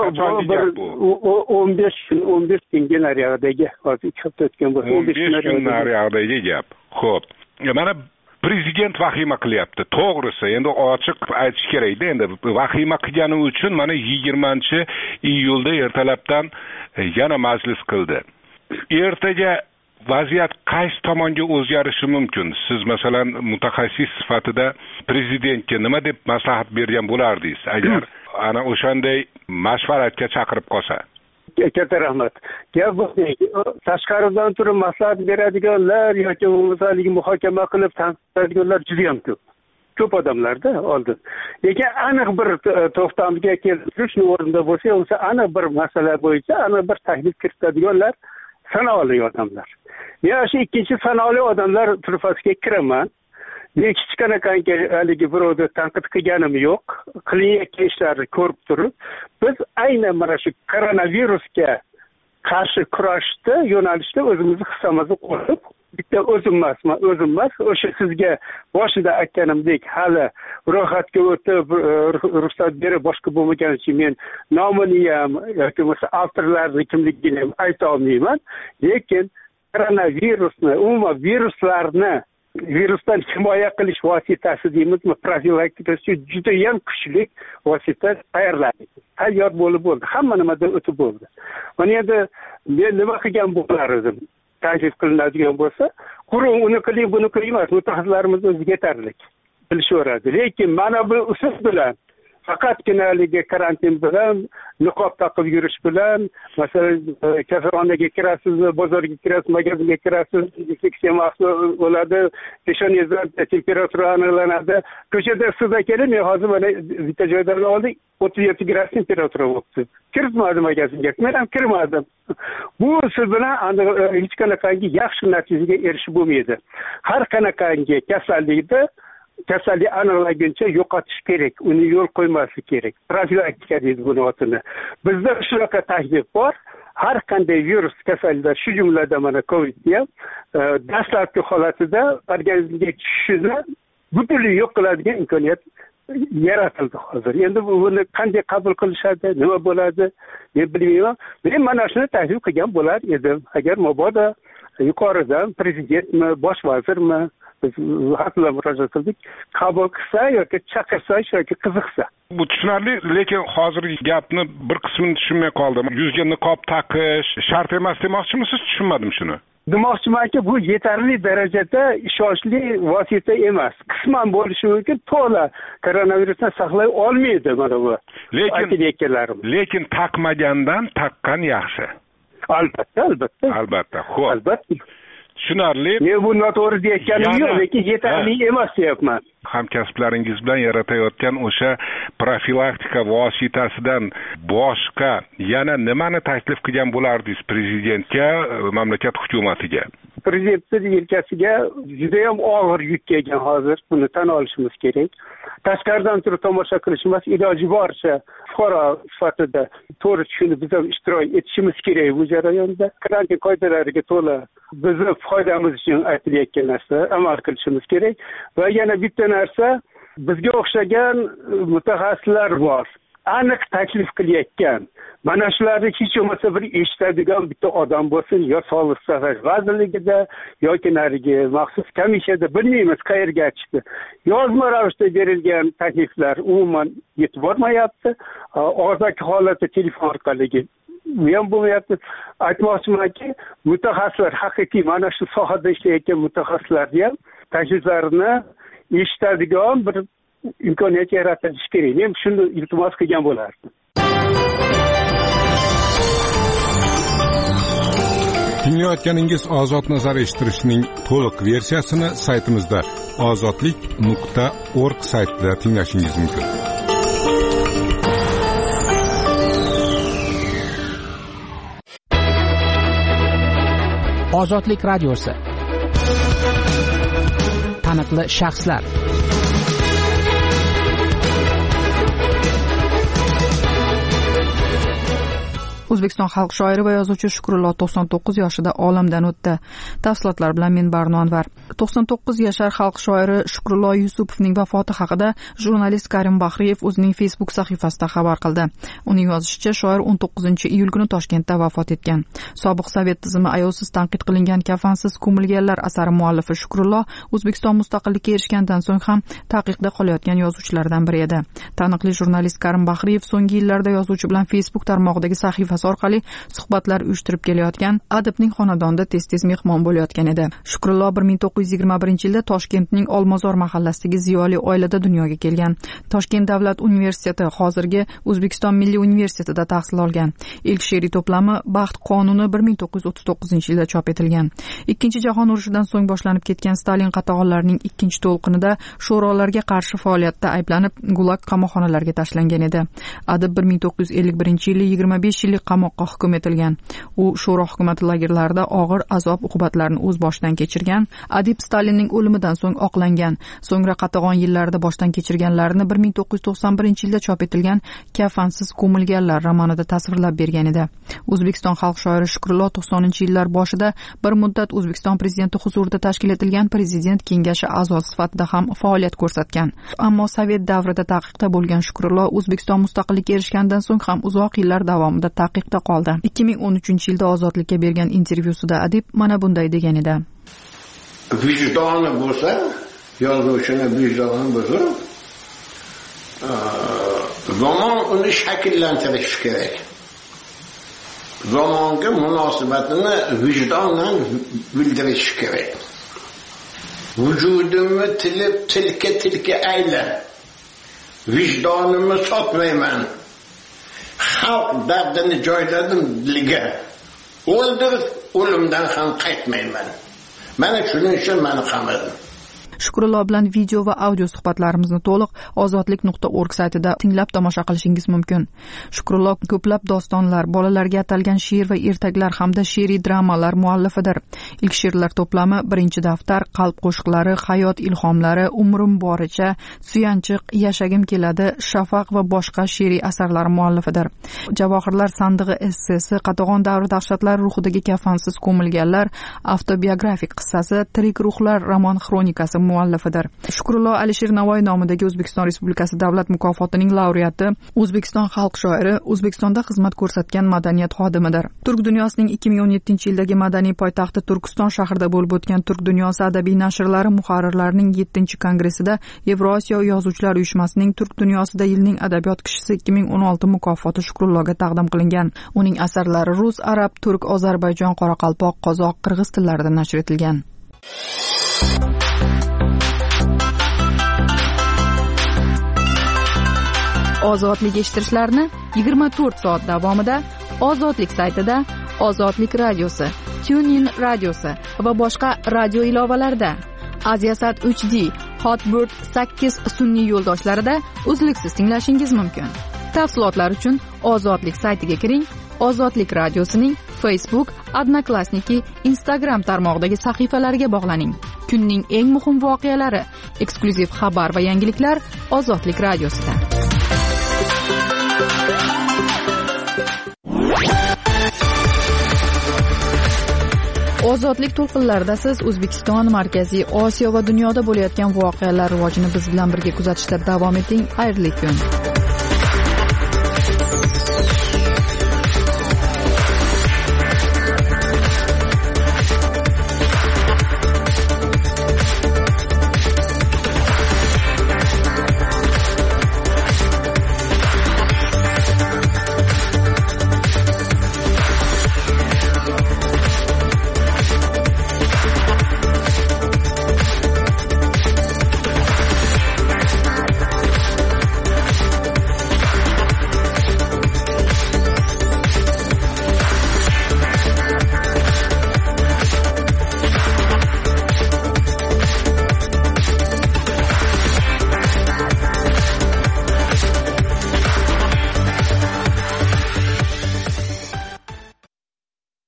15 kunga nariyog'idagi, hozir 2 hafta o'tgan bo'lsa 15 kun nariyog'idagi gap. Xo'p. Mana prezident vahima qilyapti. To'g'risi, endi ochiq aytish kerak-da, endi vahima qilgani uchun mana 20-iyulda ertalabdan yana majlis qildi. Ertaga vaziyat qaysi tomonga o'zgarishi mumkin? Siz masalan mutaxassis sifatida prezidentga nima deb maslahat bergan bo'lardingiz agar ana o'shanday mashvaratga chaqirib qolsa? Katta rahmat. Gap bu, tashqaridan turib maslahat beradiganlar yoki o'zlariga muhokama qilib tanqidlaydiganlar juda ham ko'p. Ko'p odamlarda oldin. Lekin aniq bir to'xtamga keltirish o'rnida bo'lsa, aniq bir masala bo'yicha aniq bir taklif kiritadiganlar sanoqli odamlar. Men shu ikkinchi sanoqli odamlar turfasiga kiraman. Men hech qanaqangi haligi birovni tanqid qilganim yo'q. Qilayotgan ishlarni ko'rib turib, biz aynan mana shu koronavirusga qarshi kurashda yo'nalishda o'zimizni hissamizni qo'yib, bitta o'zim emas, o'sha sizga boshida aytganimdek, hali ro'yxatga o'tib, ruxsat berib boshqa bo'lmagani uchun men nomini ham yoki bo'lmasa avtorlarning kimligini ham ayta olmayman. Lekin koronavirusni, umuman virusdan himoya qilish vositasi deymizmi, profilaktikasi juda ham kuchli vosita tayyorladik. Tayyor bo'ldi. Hamma nimadan o'tib bo'ldi. Mana endi men nima qilgan bo'lar edim? Taklif qilinadigan bo'lsa, qurum uni qiling, buni qiling emas, mutaxassislarimiz o'zi yetarli bilishaveradi. Lekin mana bu usul bilan faqatgina karantin bilan, niqob taqib yurish bilan, masalan, kasalxonaga kirasiz, bozorga kirasiz, magazinga kirasiz, infeksiya mahsul bo'ladi, peshonangizdan temperatura aniqlanadi. Ko'chada sizga kelib, men hozir mana bitta joydan oldik, 37 gradus temperatura bo'libdi. Kirmadim magazinga, men ham kirmadim. Bu usul bilan hech qanaqangi yaxshi natijaga erishib bo'lmaydi. Har qanaqangi kasallik aniqlanguncha yo'qotish kerak, uni yo'l qo'ymaslik kerak. Profilaktika deydi buni otini. Bizda shunaqa taklif bor. Har qanday virus kasalliklar, shu jumladan mana COVID ham dastlabki holatida organizmga tushishini butunlay yo'q qiladigan imkoniyat yaratildi hozir. Endi buni qanday qabul qilishadi, nima bo'ladi, men bilmayman. Men mana shuni taklif qilgan bo'lar edim. Agar mabodo yuqoridan prezidentmi, bosh vazirmi haqla murojaat qildik, qabul qilsa yoki chaqirsa yoki qiziqsa. Bu tushunarli, lekin hozirgi gapni bir qismini tushunmay qoldim. Yuzga niqob taqish shart emas demoqchimisiz? Tushunmadim shuni. Demoqchimanki, bu yetarli darajada ishonchli vosita emas. Qisman bo'lishi mumkin, to'la koronavirusdan saqlay olmaydi mana bu. Lekin taqmagandan taqqan yaxshi. Albatta. Xo'p. tushunarli. Men bu noto'g'ri deyotganim yo'q, lekin yetarli emas deyapman. Hamkasblaringiz bilan yaratayotgan o'sha profilaktika vositasidan boshqa yana nimani taklif qilgan bo'lardingiz prezidentga, mamlakat hukumatiga? Prezidentning yelkasiga juda ham og'ir yuk kelgan hozir, buni tan olishimiz kerak. Tashqaridan turib tomosha qilish emas, iloji boricha fuqaro sifatida to'g'ri tushunib biz ham ishtirok etishimiz kerak bu jarayonda. Karantin qoidalariga to'la bizni foydamiz uchun aytilayotgan narsa amal qilishimiz kerak. Va yana bitta narsa, bizga o'xshagan mutaxassislar bor. Aniq taklif qilayotgan. Mana shularni hech bo'lmasa bir eshitadigan bitta odam bo'lsin, yo Sog'liqni saqlash vazirligida yoki narigi maxsus komissiyada, bilmaymiz qayerga chiqdi. Yozma ravishda berilgan takliflar umuman yetib bormayapti. Og'zaki holatda telefon orqali men bo'lmayapti. Aytmoqchimanki, mutaxassislar haqiqiy mana shu sohada ishlayotgan mutaxassislarni ham takliflarini eshitadigan bir imkoniyat yaratilishi kerak. Men shuni iltimos qilgan bo'lardim. Tinglayotganingiz Ozod nazar eshittirishning to'liq versiyasini saytimizda ozodlik.org saytida tinglashingiz mumkin. Ozodlik radiosi. Taniqli shaxslar. O'zbekiston xalq shoiri va yozuvchi Shukrullo 99 yoshida olamdan o'tdi. Tafsilotlar bilan men Barno Anvar. 99 yashar xalq shoiri Shukrullo Yusupovning vafoti haqida jurnalist Karim Bahriyev o'zining Facebook sahifasida xabar qildi. Uning yozishicha, shoir 19-iyul kuni Toshkentda vafot etgan. Sobiq Sovet tizimi ayovsiz tanqid qilingan Kafansiz ko'milganlar asari muallifi Shukrullo O'zbekiston mustaqillikka erishgandan so'ng ham taqiqda qolayotgan yozuvchilardan biri edi. Taniqli jurnalist Karim Bahriyev so'nggi yillarda yozuvchi bilan Facebook tarmog'idagi sahifasi orqali suhbatlar uyushtirib kelayotgan, adibning xonadonida tez-tez mehmon bo'layotgan edi. Shukrullo 1921-yilda Toshkentning Olmazor mahallasidagi ziyoli oilada dunyoga kelgan. Toshkent davlat universiteti, hozirgi O'zbekiston Milliy universitetida tahsil olgan. Ilk she'riy to'plami Baxt qonuni 1939-yilda chop etilgan. Ikkinchi jahon urushidan so'ng boshlanib ketgan Stalin qatag'onlarining ikkinchi to'lqinida sho'rolarga qarshi faoliyatda ayblanib, Gulag qamoqxonalariga tashlangan edi. Adib 1951-yili 25 yillik qamoqqa hukm etilgan. U sho'ro hukumati lagerlarida og'ir azob-uqubatlarni o'z boshidan kechirgan. Adib Stalinning o'limidan so'ng oqlangan. So'ngra qatag'on yillarida boshdan kechirganlarini 1991-yilda chop etilgan Kafansiz ko'milganlar romanida tasvirlab bergan edi. O'zbekiston xalq shoiri Shukrullo 90-yillar boshida bir muddat O'zbekiston prezidenti huzurida tashkil etilgan prezident kengashi a'zosi sifatida ham faoliyat ko'rsatgan. Ammo Sovet davrida taqiqda bo'lgan Shukrullo O'zbekiston mustaqillikka erishgandan so'ng ham uzoq yillar davomida taqiqda qoldi. 2013-yilda Ozodlikka bergan intervyusida adib mana bunday degan edi. Vijdoni bo'lsa, yozuvchini vijdoni bo'lsa, zamon uni shakllantirishi kerak. Zamonga munosabatini vijdondan bildirish kerak. Vujudimni tilka ayla. Vijdonimni sotmayman. Xalq dardini joyladim diliga. O'ldirib, o'limdan ham qaytmayman. Mana shuning uchun meni qamadim. Shukrullo bilan video va audio suhbatlarimizni to'liq ozodlik.org saytida tinglab tomosha qilishingiz mumkin. Shukrullo ko'plab dostonlar, bolalarga atalgan she'r va ertaklar hamda she'riy dramalar muallifidir. Ilk she'rlar to'plami Birinchi daftar, Qalb qo'shiqlari, Hayot ilhomlari, Umrim boricha, Suyanchiq, Yashagim keladi, Shafaq va boshqa she'riy asarlar muallifidir. Javohirlar sandig'i essesi, Qatag'on davri dahshatlari ruhidagi Kafansiz ko'milganlar, avtobiografik qissasi, Tirik ruhlar roman xronikasi muallifidir. Shukrullo Alisher Navoiy nomidagi O'zbekiston Respublikasi davlat mukofotining laureati, O'zbekiston xalq shoiri, O'zbekistonda xizmat ko'rsatgan madaniyat xodimidir. Turk dunyosining 2017-yildagi madaniy poytaxti Turkiston shahrida bo'lib o'tgan Turk dunyosi adabiy nashrlari muharrirlarining 7-kongressida Yevrosiyo yozuvchilar uyushmasining Turk dunyosida yilning adabiyot kishisi 2016 mukofoti Shukrulloga taqdim qilingan. Uning asarlari rus, arab, turk, ozarbayjon, qoraqalpoq, qozoq, qirg'iz tillarida nashr etilgan. Ozodlik eshittirishlarni 24 soat davomida Ozodlik saytida, Ozodlik radiosi TuneIn radiosi va boshqa radio ilovalarda, Aziasat 3D, Hotbird 8 sun'iy yo'ldoshlarida uzluksiz tinglashingiz mumkin. Tafsilotlar uchun Ozodlik saytiga kiring. Ozodlik radiosining Facebook, Odnoklassniki, Instagram tarmog'idagi sahifalariga bog'laning. Kunning eng muhim voqealari, eksklyuziv xabar va yangiliklar Ozodlik radiosida. Ozodlik to'lqinlarida siz O'zbekiston, Markaziy Osiyo va dunyoda bo'layotgan voqealar rivojini biz bilan birga kuzatishda davom eting. Xayrli kun.